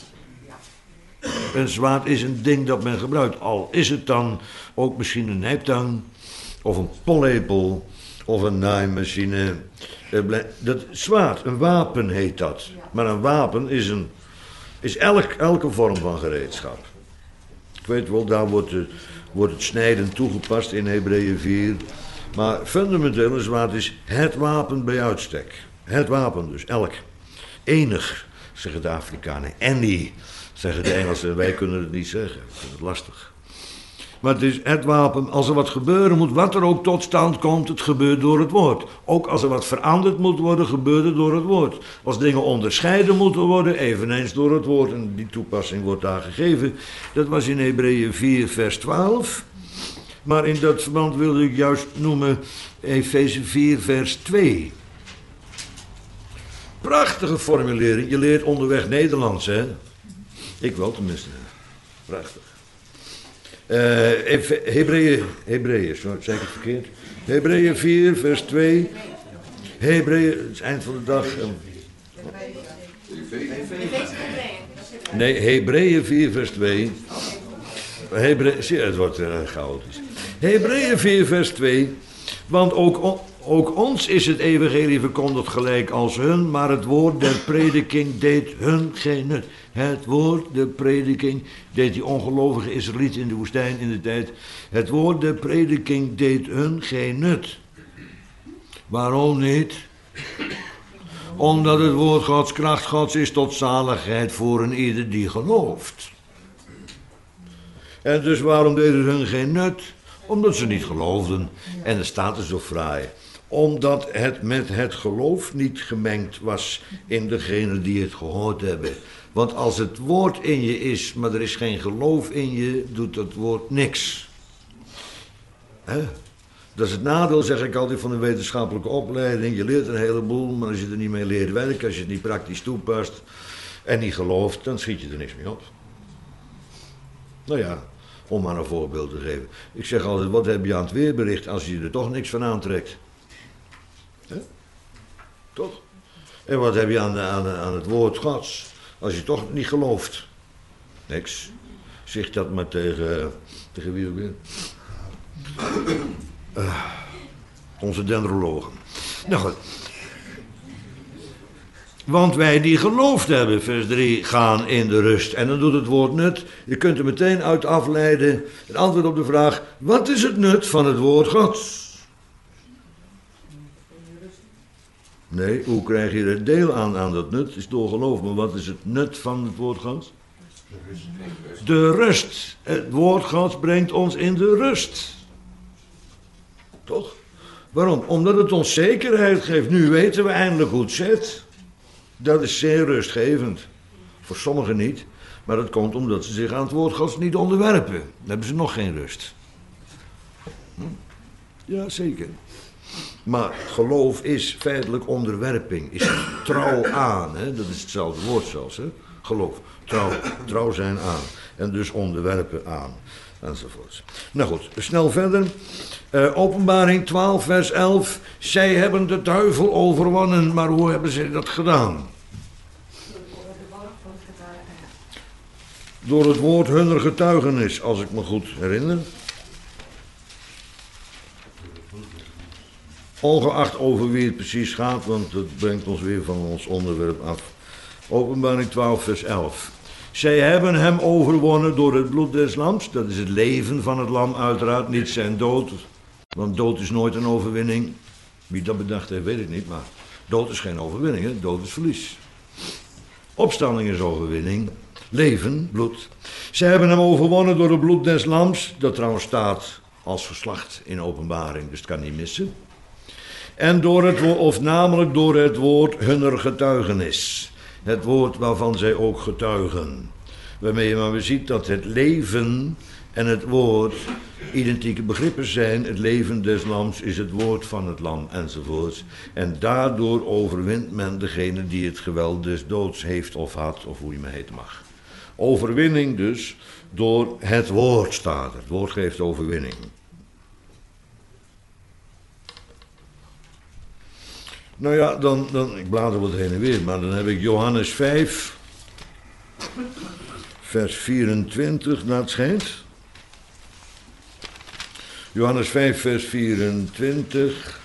Een zwaard is een ding dat men gebruikt. Al is het dan ook misschien een nijptang, of een pollepel, of een naaimachine. Dat zwaard, een wapen heet dat. Maar een wapen is elke vorm van gereedschap. Ik weet wel, daar wordt het snijden toegepast in Hebreeën 4. Maar fundamenteel een zwaard is het wapen bij uitstek. Het wapen dus, elk. Enig, zeggen de Afrikanen. Any, zeggen de Engelsen. Wij kunnen het niet zeggen, ik vind het lastig. Maar het is het wapen, als er wat gebeuren moet, wat er ook tot stand komt, het gebeurt door het woord. Ook als er wat veranderd moet worden, gebeurt het door het woord. Als dingen onderscheiden moeten worden, eveneens door het woord. En die toepassing wordt daar gegeven. Dat was in Hebreeën 4 vers 12. Maar in dat verband wilde ik juist noemen Efeze 4 vers 2. Prachtige formulering. Je leert onderweg Nederlands, hè? Ik wel tenminste. Prachtig. Hebreeën, zeg ik het verkeerd? Hebreeën 4 vers 2. Hebreeën, het is eind van de dag. Nee, Hebreeën 4 vers 2. Het wordt chaotisch. Hebreeën 4 vers 2. Want ook ons is het evangelie verkondigd gelijk als hun, maar het woord der prediking deed hun geen nut. Het woord der prediking deed die ongelovige Israëlieten in de woestijn in de tijd. Het woord der prediking deed hun geen nut. Waarom niet? Omdat het woord Gods, kracht Gods is tot zaligheid voor een ieder die gelooft. En dus waarom deed het hun geen nut? Omdat ze niet geloofden. En er staat er zo fraai. Omdat het met het geloof niet gemengd was in degenen die het gehoord hebben. Want als het woord in je is, maar er is geen geloof in je, doet dat woord niks. Dat is het nadeel, zeg ik altijd, van een wetenschappelijke opleiding. Je leert een heleboel, maar als je er niet mee leert werken, als je het niet praktisch toepast en niet gelooft, dan schiet je er niks mee op. Nou ja, om maar een voorbeeld te geven. Ik zeg altijd, wat heb je aan het weerbericht als je er toch niks van aantrekt? Toch? En wat heb je aan het woord Gods als je toch niet gelooft? Niks. Zeg dat maar tegen wie ook weer? Onze dendrologen. Nou goed. Want wij die geloofd hebben, vers 3, gaan in de rust. En dan doet het woord nut. Je kunt er meteen uit afleiden het antwoord op de vraag: wat is het nut van het woord Gods? Nee, hoe krijg je er deel aan dat nut? Het is door geloof, maar wat is het nut van het woord Gods? De rust. Het woord Gods brengt ons in de rust. Toch? Waarom? Omdat het ons zekerheid geeft. Nu weten we eindelijk hoe het zit. Dat is zeer rustgevend. Voor sommigen niet. Maar dat komt omdat ze zich aan het woord Gods niet onderwerpen. Dan hebben ze nog geen rust. Ja, zeker. Maar geloof is feitelijk onderwerping. Is trouw aan. Hè? Dat is hetzelfde woord zelfs. Hè? Geloof. Trouw zijn aan. En dus onderwerpen aan. Enzovoorts. Nou goed, snel verder. Openbaring 12 vers 11. Zij hebben de duivel overwonnen. Maar hoe hebben ze dat gedaan? Door het woord hunner getuigenis, als ik me goed herinner. Ongeacht over wie het precies gaat, want dat brengt ons weer van ons onderwerp af. Openbaring 12 vers 11. Zij hebben hem overwonnen door het bloed des lams. Dat is het leven van het lam uiteraard, niet zijn dood. Want dood is nooit een overwinning. Wie dat bedacht heeft, weet ik niet, maar dood is geen overwinning, hè? Dood is verlies. Opstanding is overwinning. Leven, bloed. Zij hebben hem overwonnen door het bloed des lams. Dat trouwens staat als geslacht in openbaring, dus het kan niet missen. En door het woord, of namelijk door het woord hunner getuigenis. Het woord waarvan zij ook getuigen. Waarmee je maar weer ziet dat het leven en het woord identieke begrippen zijn. Het leven des lams is het woord van het lam enzovoorts. En daardoor overwint men degene die het geweld des doods heeft of had, of hoe je me heten mag. Overwinning dus door het woord staat er. Het woord geeft overwinning. Nou ja, dan ik blader wat heen en weer, maar dan heb ik Johannes 5, vers 24, naar het schijnt. Johannes 5, vers 24.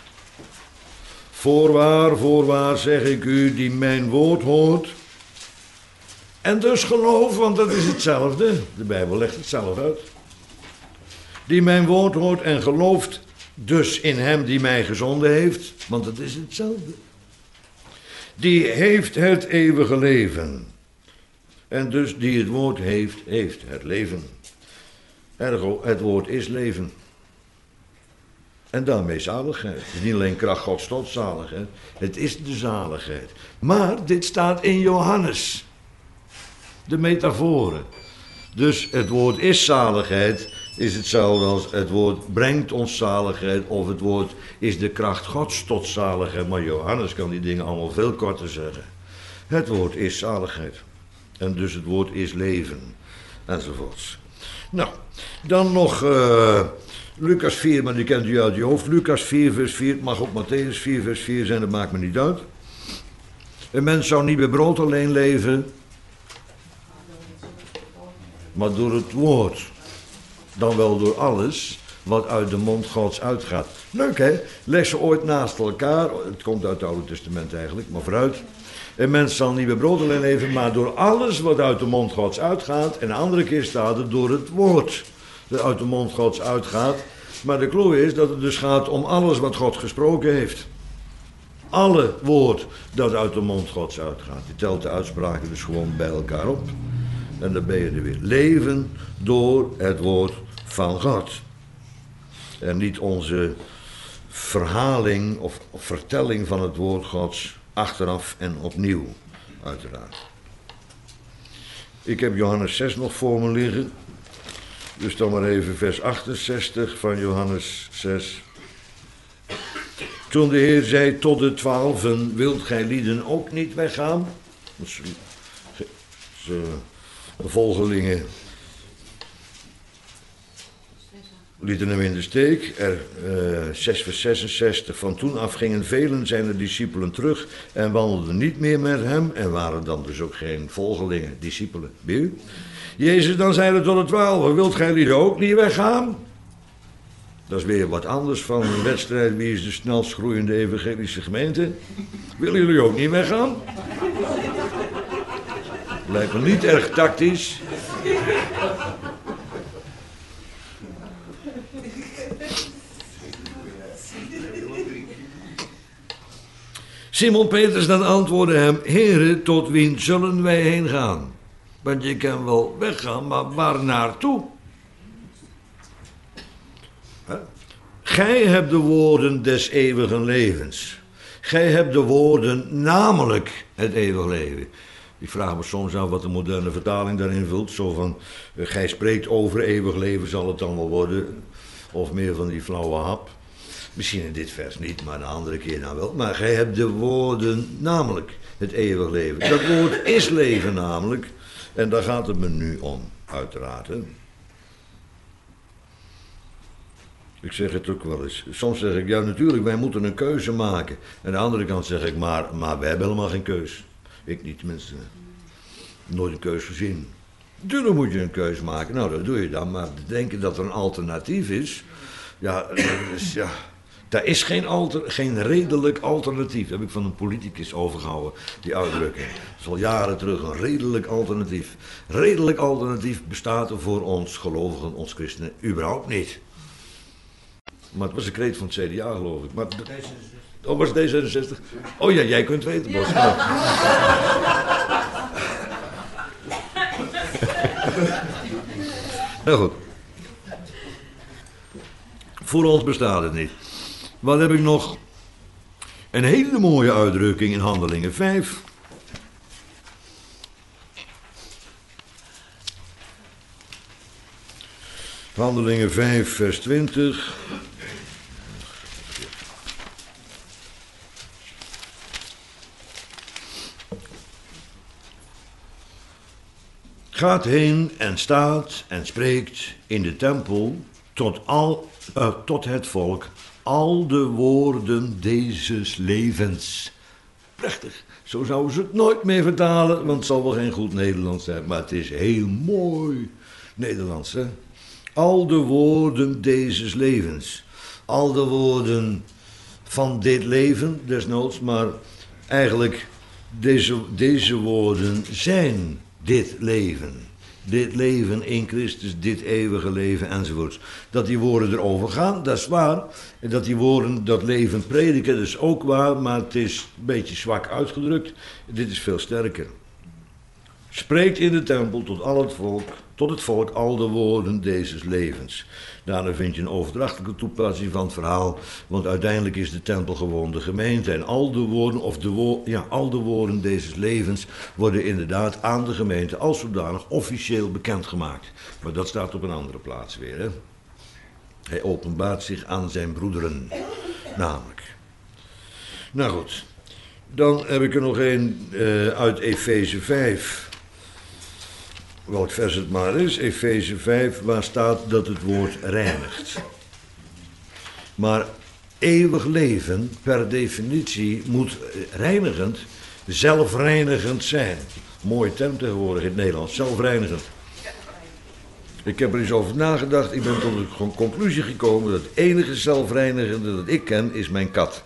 Voorwaar, zeg ik u, die mijn woord hoort. En dus geloof, want dat is hetzelfde. De Bijbel legt het zelf uit. Die mijn woord hoort en gelooft dus in hem die mij gezonden heeft, want het is hetzelfde. Die heeft het eeuwige leven. En dus die het woord heeft, heeft het leven. Ergo, het woord is leven. En daarmee zaligheid. Het is niet alleen kracht Gods tot zaligheid. Het is de zaligheid. Maar dit staat in Johannes. De metaforen. Dus het woord is zaligheid. is hetzelfde als het woord brengt ons zaligheid of het woord is de kracht Gods tot zaligheid. Maar Johannes kan die dingen allemaal veel korter zeggen. Het woord is zaligheid. En dus het woord is leven. Enzovoorts. Nou, dan nog Lucas 4, maar die kent u uit je hoofd. Lucas 4 vers 4, het mag ook Matthäus 4 vers 4 zijn, dat maakt me niet uit. Een mens zou niet bij brood alleen leven, maar door het woord. Dan wel door alles wat uit de mond Gods uitgaat. Leuk hè? Leg ze ooit naast elkaar. Het komt uit het Oude Testament eigenlijk, maar vooruit. Een mens zal niet bij brood alleen leven, maar door alles wat uit de mond Gods uitgaat. En een andere keer staat het door het woord dat uit de mond Gods uitgaat. Maar de clue is dat het dus gaat om alles wat God gesproken heeft. Alle woord dat uit de mond Gods uitgaat. Je telt de uitspraken dus gewoon bij elkaar op. En dan ben je er weer. Leven door het woord van God. En niet onze verhaling of vertelling van het woord Gods achteraf en opnieuw, uiteraard. Ik heb Johannes 6 nog voor me liggen. Dus dan maar even vers 68 van Johannes 6. Toen de Heer zei tot de 12, wilt gij lieden ook niet weggaan? De volgelingen lieten hem in de steek. 6 vers 66. Van toen af gingen velen zijner discipelen terug en wandelden niet meer met hem en waren dan dus ook geen volgelingen, discipelen. Jezus dan zeide tot de 12, wilt gij lieden ook niet weggaan? Dat is weer wat anders van een wedstrijd, wie is de snelst groeiende evangelische gemeente? Willen jullie ook niet weggaan? Lijkt me niet erg tactisch. Simon Petrus dan antwoordde hem, Heere, tot wien zullen wij heen gaan? Want je kan wel weggaan, maar waar naartoe? Gij hebt de woorden des eeuwigen levens. Gij hebt de woorden, namelijk het eeuwig leven. Ik vraag me soms af wat de moderne vertaling daarin vult. Zo van, gij spreekt over eeuwig leven, zal het dan wel worden? Of meer van die flauwe hap. Misschien in dit vers niet, maar een andere keer dan wel. Maar gij hebt de woorden, namelijk het eeuwig leven. Dat woord is leven namelijk. En daar gaat het me nu om, uiteraard. Hè? Ik zeg het ook wel eens. Soms zeg ik, ja natuurlijk, wij moeten een keuze maken. En aan de andere kant zeg ik, maar wij hebben helemaal geen keus. Ik niet tenminste. Nooit een keus gezien. Natuurlijk moet je een keus maken. Nou, dat doe je dan. Maar denken dat er een alternatief is. Ja, daar is geen redelijk alternatief. Dat heb ik van een politicus overgehouden, die uitdrukking. Dat is al jaren terug, een redelijk alternatief. Redelijk alternatief bestaat er voor ons gelovigen, ons christenen, überhaupt niet. Maar het was een kreet van het CDA, geloof ik. Maar oh, was het D66? Oh ja, jij kunt weten, Bos. Ja. Nou goed. Voor ons bestaat het niet. Wat heb ik nog? Een hele mooie uitdrukking in Handelingen 5. Handelingen 5, vers 20. Gaat heen en staat en spreekt in de tempel tot het volk al de woorden dezes levens. Prachtig. Zo zouden ze het nooit meer vertalen, want het zal wel geen goed Nederlands zijn, maar het is heel mooi Nederlands, hè? Al de woorden dezes levens. Al de woorden van dit leven, desnoods, maar eigenlijk deze woorden zijn dit leven. Dit leven in Christus, dit eeuwige leven enzovoorts. Dat die woorden erover gaan, dat is waar. En dat die woorden dat leven prediken, dat is ook waar. Maar het is een beetje zwak uitgedrukt. Dit is veel sterker. Spreekt in de tempel tot het volk al de woorden deze levens. Daarna vind je een overdrachtelijke toepassing van het verhaal, want uiteindelijk is de tempel gewoon de gemeente. En al de woorden, al de woorden deze levens worden inderdaad aan de gemeente als zodanig officieel bekendgemaakt. Maar dat staat op een andere plaats weer, hè. Hij openbaart zich aan zijn broederen, namelijk. Nou goed, dan heb ik er nog een uit Efeze 5. Welk vers het maar is, Efeze 5, waar staat dat het woord reinigt. Maar eeuwig leven, per definitie, moet reinigend, zelfreinigend zijn. Mooie term tegenwoordig in het Nederlands, zelfreinigend. Ik heb er eens over nagedacht, ik ben tot de conclusie gekomen dat het enige zelfreinigende dat ik ken, is mijn kat.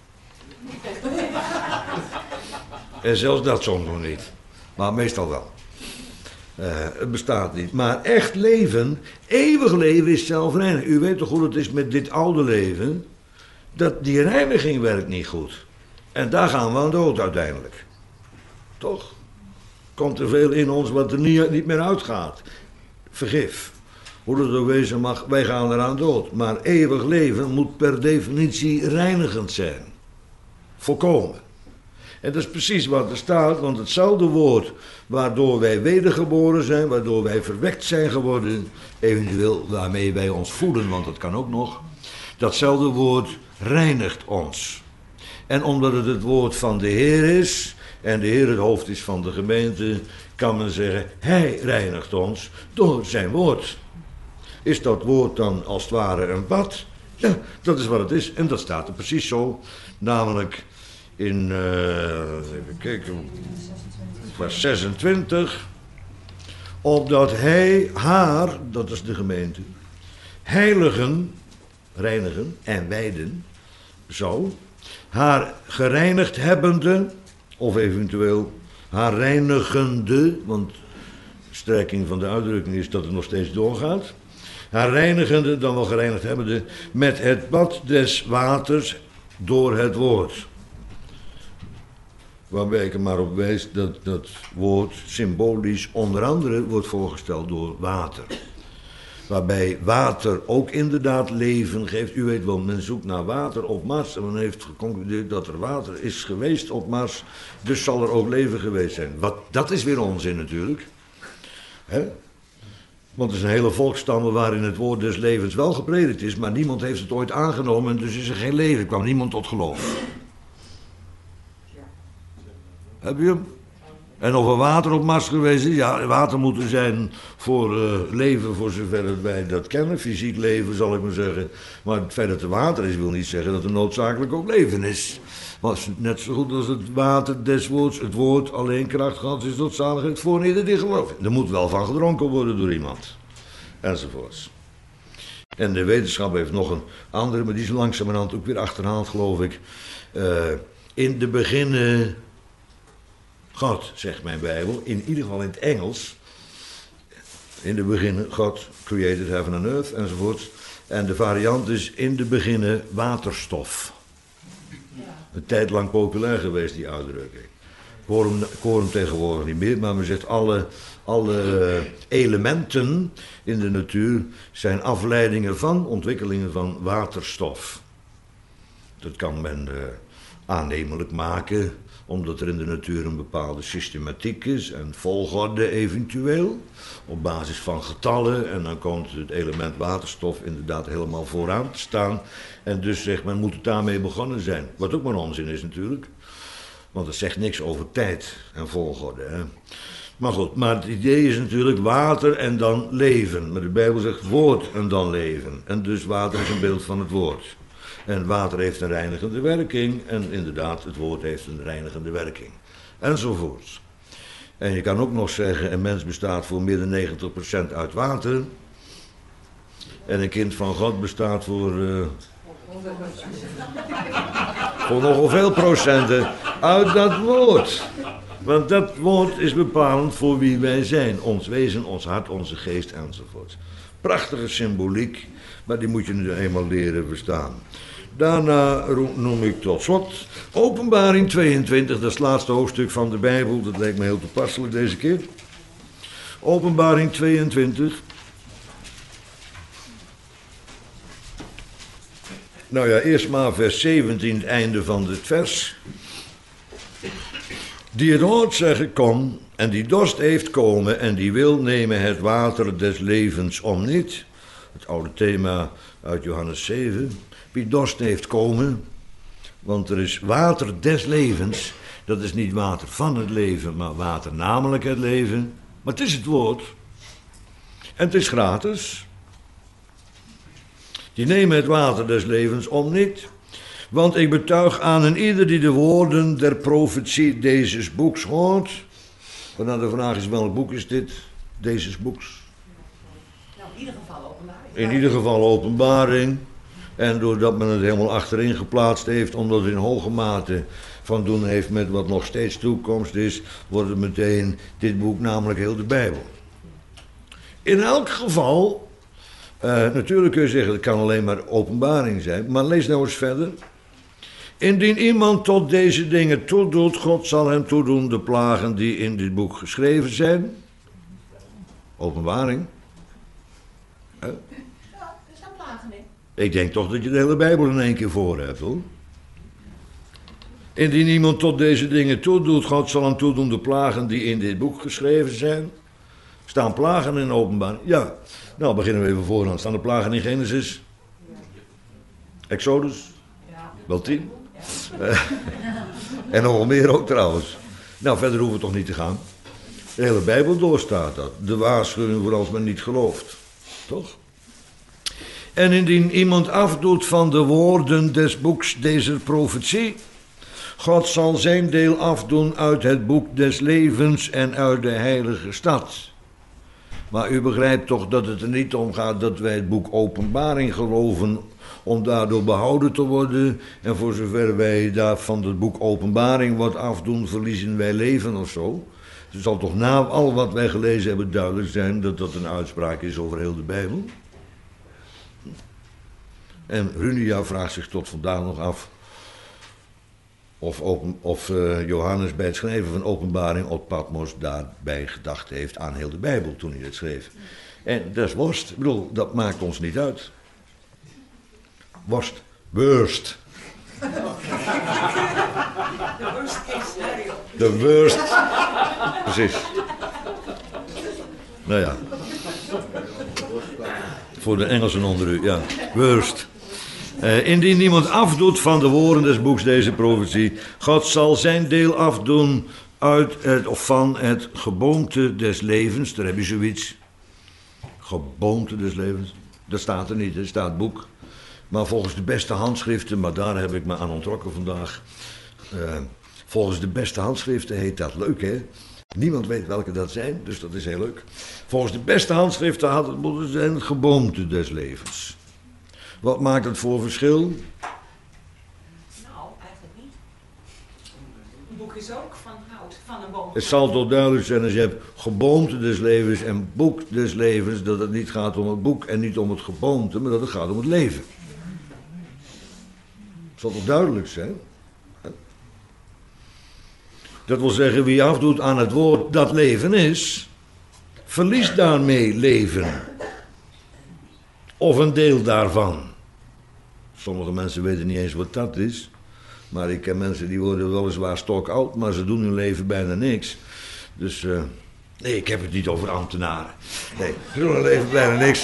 En zelfs dat soms nog niet, maar meestal wel. Het bestaat niet. Maar echt leven, eeuwig leven is zelfreiniging. U weet toch hoe het is met dit oude leven? Dat die reiniging werkt niet goed. En daar gaan we aan dood uiteindelijk. Toch? Komt er veel in ons wat er niet meer uitgaat. Vergif. Hoe dat ook wezen mag, wij gaan eraan dood. Maar eeuwig leven moet per definitie reinigend zijn. Volkomen. En dat is precies wat er staat, want hetzelfde woord waardoor wij wedergeboren zijn, waardoor wij verwekt zijn geworden, eventueel waarmee wij ons voeden, want dat kan ook nog, datzelfde woord reinigt ons. En omdat het het woord van de Heer is, en de Heer het hoofd is van de gemeente, kan men zeggen, Hij reinigt ons door zijn woord. Is dat woord dan als het ware een bad? Ja, dat is wat het is, en dat staat er precies zo, namelijk in, even kijken, vers 26, opdat hij haar, dat is de gemeente, heiligen, reinigen en wijden, zou, haar gereinigd hebbende, of eventueel haar reinigende, want de strekking van de uitdrukking is dat het nog steeds doorgaat, haar reinigende, dan wel gereinigd hebbende, met het bad des waters door het woord. Waarbij ik er maar op wijs dat dat woord symbolisch onder andere wordt voorgesteld door water. Waarbij water ook inderdaad leven geeft. U weet wel, men zoekt naar water op Mars en men heeft geconcludeerd dat er water is geweest op Mars. Dus zal er ook leven geweest zijn. Dat is weer onzin natuurlijk. Hè? Want er zijn hele volksstammen waarin het woord des levens wel gepredikt is, maar niemand heeft het ooit aangenomen en dus is er geen leven. Er kwam niemand tot geloof. Heb je hem? En of er water op Mars geweest is? Ja, water moet er zijn voor leven, voor zover wij dat kennen. Fysiek leven, zal ik maar zeggen. Maar het feit dat er water is, wil niet zeggen dat er noodzakelijk ook leven is. Was net zo goed als het water des woords, het woord alleen kracht gehad is tot zaligheid voor ieder die gelooft. Er moet wel van gedronken worden door iemand. Enzovoorts. En de wetenschap heeft nog een andere, maar die is langzamerhand ook weer achterhaald, geloof ik. In de beginnen God, zegt mijn Bijbel, in ieder geval in het Engels. In de beginnen, God created heaven and earth, enzovoort. En de variant is in de beginnen waterstof. Een tijd lang populair geweest, die uitdrukking. Ik hoor hem tegenwoordig niet meer, maar men zegt alle elementen in de natuur zijn afleidingen van ontwikkelingen van waterstof. Dat kan men aannemelijk maken, omdat er in de natuur een bepaalde systematiek is en volgorde eventueel, op basis van getallen. En dan komt het element waterstof inderdaad helemaal vooraan te staan. En dus zegt men, moet het daarmee begonnen zijn. Wat ook maar onzin is natuurlijk, want het zegt niks over tijd en volgorde. Hè? Maar goed, maar het idee is natuurlijk water en dan leven. Maar de Bijbel zegt woord en dan leven. En dus water is een beeld van het woord. En water heeft een reinigende werking. En inderdaad, het woord heeft een reinigende werking. Enzovoort. En je kan ook nog zeggen, een mens bestaat voor meer dan 90% uit water. En een kind van God bestaat voor nogal veel procenten uit dat woord. Want dat woord is bepalend voor wie wij zijn. Ons wezen, ons hart, onze geest enzovoort. Prachtige symboliek, maar die moet je nu eenmaal leren verstaan. Daarna noem ik tot slot Openbaring 22, dat is het laatste hoofdstuk van de Bijbel. Dat lijkt me heel toepasselijk deze keer. Openbaring 22. Nou ja, eerst maar vers 17, het einde van het vers. Die het hoort zeggen, kom, en die dorst heeft komen, en die wil nemen het water des levens om niet. Het oude thema uit Johannes 7. Wie dorst heeft komen, want er is water des levens. Dat is niet water van het leven, maar water namelijk het leven. Maar het is het woord. En het is gratis. Die nemen het water des levens om niet. Want ik betuig aan en ieder die de woorden der profetie deze boeks hoort. Vandaar de vraag is, welk boek is dit? Deze boeks. Nou, in ieder geval openbaring. In ieder geval openbaring. En doordat men het helemaal achterin geplaatst heeft, omdat het in hoge mate van doen heeft met wat nog steeds toekomst is, wordt het meteen dit boek, namelijk heel de Bijbel. In elk geval, natuurlijk kun je zeggen, het kan alleen maar openbaring zijn, maar lees nou eens verder. Indien iemand tot deze dingen toedoet, God zal hem toedoen de plagen die in dit boek geschreven zijn. Openbaring. Ja, er staan plagen in. Ik denk toch dat je de hele Bijbel in één keer voor hebt, hoor. Indien iemand tot deze dingen toedoet, God zal hem toedoen de plagen die in dit boek geschreven zijn. Staan plagen in openbaring? Ja. Nou, beginnen we even vooraan. Staan de plagen in Genesis? Exodus? Ja. Wel 10? En nog wel meer ook trouwens. Nou, verder hoeven we toch niet te gaan. De hele Bijbel door staat dat. De waarschuwing voor als men niet gelooft. Toch? En indien iemand afdoet van de woorden des boeks deze profetie, God zal zijn deel afdoen uit het boek des levens en uit de heilige stad. Maar u begrijpt toch dat het er niet om gaat dat wij het boek Openbaring geloven om daardoor behouden te worden. En voor zover wij daar van het boek Openbaring wat afdoen, verliezen wij leven of zo. Het zal toch na al wat wij gelezen hebben duidelijk zijn dat dat een uitspraak is over heel de Bijbel. En Runia vraagt zich tot vandaag nog af of Johannes bij het schrijven van Openbaring op Patmos daarbij gedacht heeft aan heel de Bijbel toen hij het schreef. En dat is worst. Ik bedoel, dat maakt ons niet uit. Worst. Worst. De worst case scenario. De worst. Precies. Nou ja. Voor de Engelsen onder u, ja. Worst. Indien niemand afdoet van de woorden des boeks deze profetie, God zal zijn deel afdoen uit het, of van het geboomte des levens. Daar heb je zoiets. Geboomte des levens. Dat staat er niet, er staat boek. Maar volgens de beste handschriften, maar daar heb ik me aan onttrokken vandaag. Volgens de beste handschriften heet dat leuk, hè? Niemand weet welke dat zijn, dus dat is heel leuk. Volgens de beste handschriften had het moeten zijn het geboomte des levens. Wat maakt het voor verschil? Nou, eigenlijk niet. Een boek is ook van hout, van een boom. Het zal toch duidelijk zijn als je hebt geboomte des levens en boek des levens, dat het niet gaat om het boek en niet om het geboomte, maar dat het gaat om het leven. Het zal toch duidelijk zijn? Dat wil zeggen, wie afdoet aan het woord dat leven is, verliest daarmee leven. Of een deel daarvan. Sommige mensen weten niet eens wat dat is. Maar ik ken mensen die worden weliswaar stokoud, maar ze doen hun leven bijna niks. Dus, nee, ik heb het niet over ambtenaren. Nee, ze doen hun leven bijna niks.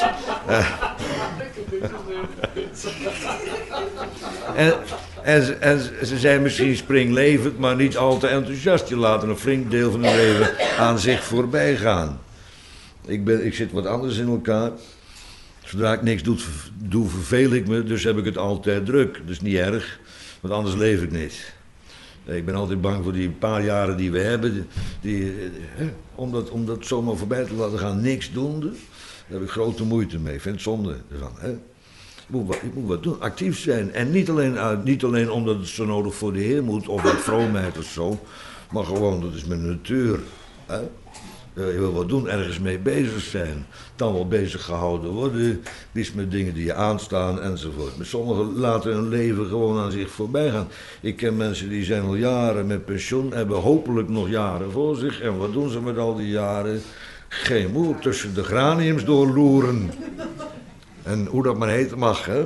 En ze zijn misschien springlevend, maar niet al te enthousiast. Je laat een flink deel van hun leven aan zich voorbij gaan. Ik zit wat anders in elkaar. Zodra ik niks doe, verveel ik me, dus heb ik het altijd druk. Dat is niet erg, want anders leef ik niet. Ik ben altijd bang voor die paar jaren die we hebben, om dat zomaar voorbij te laten gaan, niks doen. Daar heb ik grote moeite mee, ik vind het zonde ervan. Je moet wat doen, actief zijn. En niet alleen omdat het zo nodig voor de Heer moet, of uit vroomheid of zo, maar gewoon, dat is mijn natuur. Je wil wat doen, ergens mee bezig zijn. Dan wel bezig gehouden worden. Liefst met dingen die je aanstaan enzovoort. Maar sommigen laten hun leven gewoon aan zich voorbij gaan. Ik ken mensen die zijn al jaren met pensioen, hebben hopelijk nog jaren voor zich. En wat doen ze met al die jaren? Geen moer, tussen de graniums doorloeren. En hoe dat maar heten mag, hè.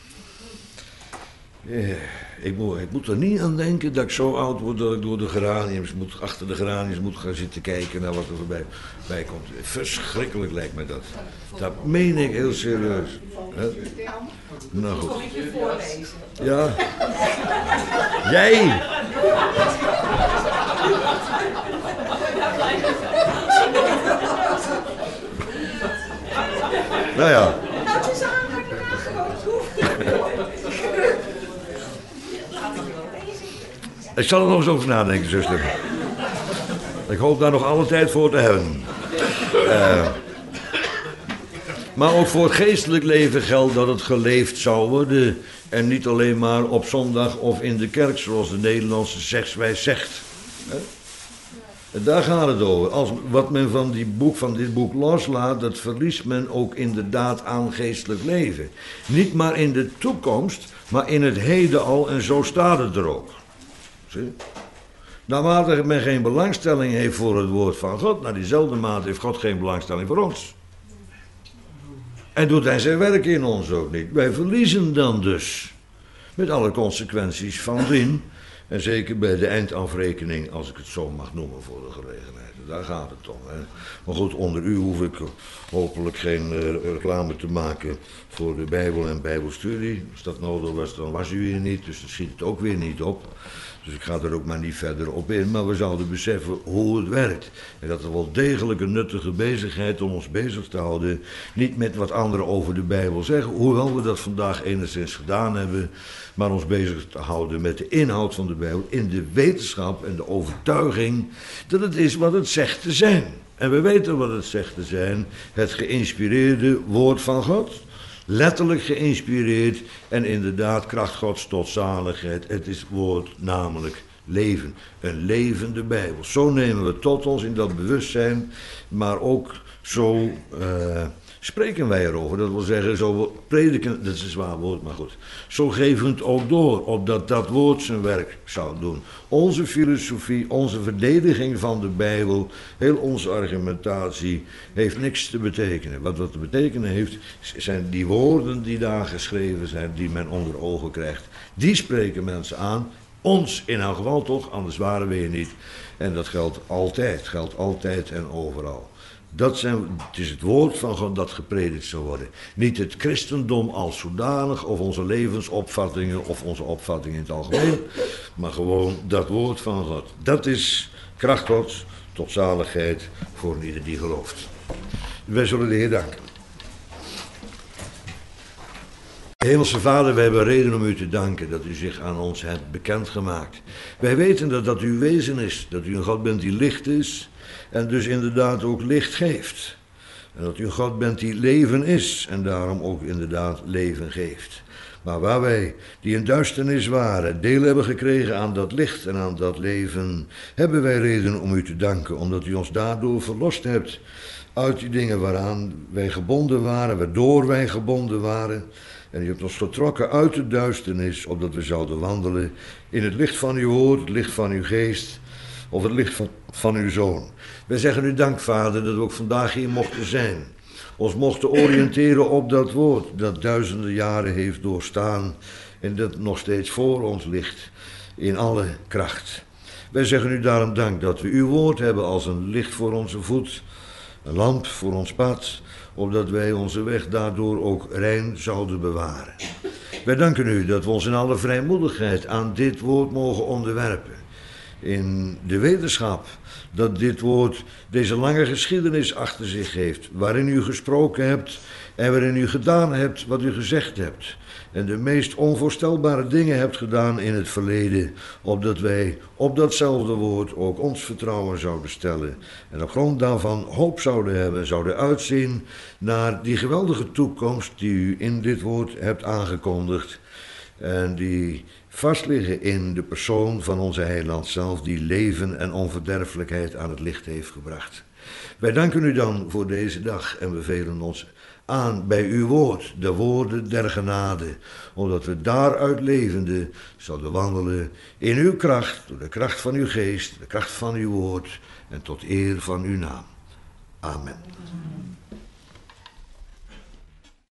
Ik moet er niet aan denken dat ik zo oud word dat ik door de geraniums achter de geraniums moet gaan zitten kijken naar wat er voorbij komt. Verschrikkelijk lijkt me dat. Dat meen ik heel serieus. Hè? Nou goed. Kom ik je voorlezen? Ja. Jij! Nou ja. Nou, het is aangekomen. Ik zal er nog eens over nadenken, zuster. Ik hoop daar nog alle tijd voor te hebben. Maar ook voor het geestelijk leven geldt dat het geleefd zou worden. En niet alleen maar op zondag of in de kerk, zoals de Nederlandse zegswijs zegt. En daar gaat het over. Als wat men van dit boek loslaat, dat verliest men ook inderdaad aan geestelijk leven. Niet maar in de toekomst, maar in het heden al, en zo staat het er ook. Zie? Naarmate men geen belangstelling heeft voor het woord van God, naar diezelfde mate heeft God geen belangstelling voor ons. En doet hij zijn werk in ons ook niet. Wij verliezen dan dus. Met alle consequenties van dien. En zeker bij de eindafrekening, als ik het zo mag noemen voor de gelegenheid. Daar gaat het om. Hè. Maar goed, onder u hoef ik hopelijk geen reclame te maken voor de Bijbel en Bijbelstudie. Als dat nodig was, dan was u hier niet, dus dat schiet het ook weer niet op. Dus ik ga er ook maar niet verder op in. Maar we zouden beseffen hoe het werkt. En dat er wel degelijk een nuttige bezigheid om ons bezig te houden. Niet met wat anderen over de Bijbel zeggen. Hoewel we dat vandaag enigszins gedaan hebben. Maar ons bezig te houden met de inhoud van de Bijbel. In de wetenschap en de overtuiging dat het is wat het zegt te zijn. En we weten wat het zegt te zijn. Het geïnspireerde woord van God. Letterlijk geïnspireerd en inderdaad kracht Gods tot zaligheid. Het is woord namelijk leven. Een levende Bijbel. Zo nemen we tot ons in dat bewustzijn. Maar ook zo spreken wij erover. Dat wil zeggen, zo prediken, dat is een zwaar woord, maar goed. Zo geven we het ook door, opdat dat woord zijn werk zou doen. Onze filosofie, onze verdediging van de Bijbel, heel onze argumentatie, heeft niks te betekenen. Wat te betekenen heeft, zijn die woorden die daar geschreven zijn, die men onder ogen krijgt. Die spreken mensen aan. Ons in elk geval toch, anders waren we hier niet. En dat geldt altijd en overal. Het is het woord van God dat gepredikt zal worden. Niet het christendom als zodanig, of onze levensopvattingen, of onze opvattingen in het algemeen. Maar gewoon dat woord van God. Dat is kracht Gods tot zaligheid voor ieder die gelooft. Wij zullen de Heer danken. Hemelse Vader, wij hebben reden om u te danken dat u zich aan ons hebt bekendgemaakt. Wij weten dat dat uw wezen is, dat u een God bent die licht is en dus inderdaad ook licht geeft. En dat u een God bent die leven is en daarom ook inderdaad leven geeft. Maar waar wij, die in duisternis waren, deel hebben gekregen aan dat licht en aan dat leven, hebben wij reden om u te danken, omdat u ons daardoor verlost hebt uit die dingen waaraan wij gebonden waren, waardoor wij gebonden waren. En u hebt ons getrokken uit de duisternis, opdat we zouden wandelen in het licht van uw woord, het licht van uw geest, of het licht van uw Zoon. Wij zeggen u dank, Vader, dat we ook vandaag hier mochten zijn. Ons mochten oriënteren op dat woord, dat duizenden jaren heeft doorstaan en dat nog steeds voor ons ligt, in alle kracht. Wij zeggen u daarom dank dat we uw woord hebben als een licht voor onze voet, een lamp voor ons pad, opdat wij onze weg daardoor ook rein zouden bewaren. Wij danken u dat we ons in alle vrijmoedigheid aan dit woord mogen onderwerpen. In de wetenschap dat dit woord deze lange geschiedenis achter zich heeft, waarin u gesproken hebt en waarin u gedaan hebt wat u gezegd hebt. En de meest onvoorstelbare dingen hebt gedaan in het verleden, opdat wij op datzelfde woord ook ons vertrouwen zouden stellen. En op grond daarvan hoop zouden hebben, zouden uitzien naar die geweldige toekomst die u in dit woord hebt aangekondigd. En die vastliggen in de persoon van onze heiland zelf, die leven en onverderfelijkheid aan het licht heeft gebracht. Wij danken u dan voor deze dag en bevelen ons aan bij uw woord, de woorden der genade, omdat we daaruit levende zouden wandelen in uw kracht, door de kracht van uw geest, de kracht van uw woord en tot eer van uw naam. Amen.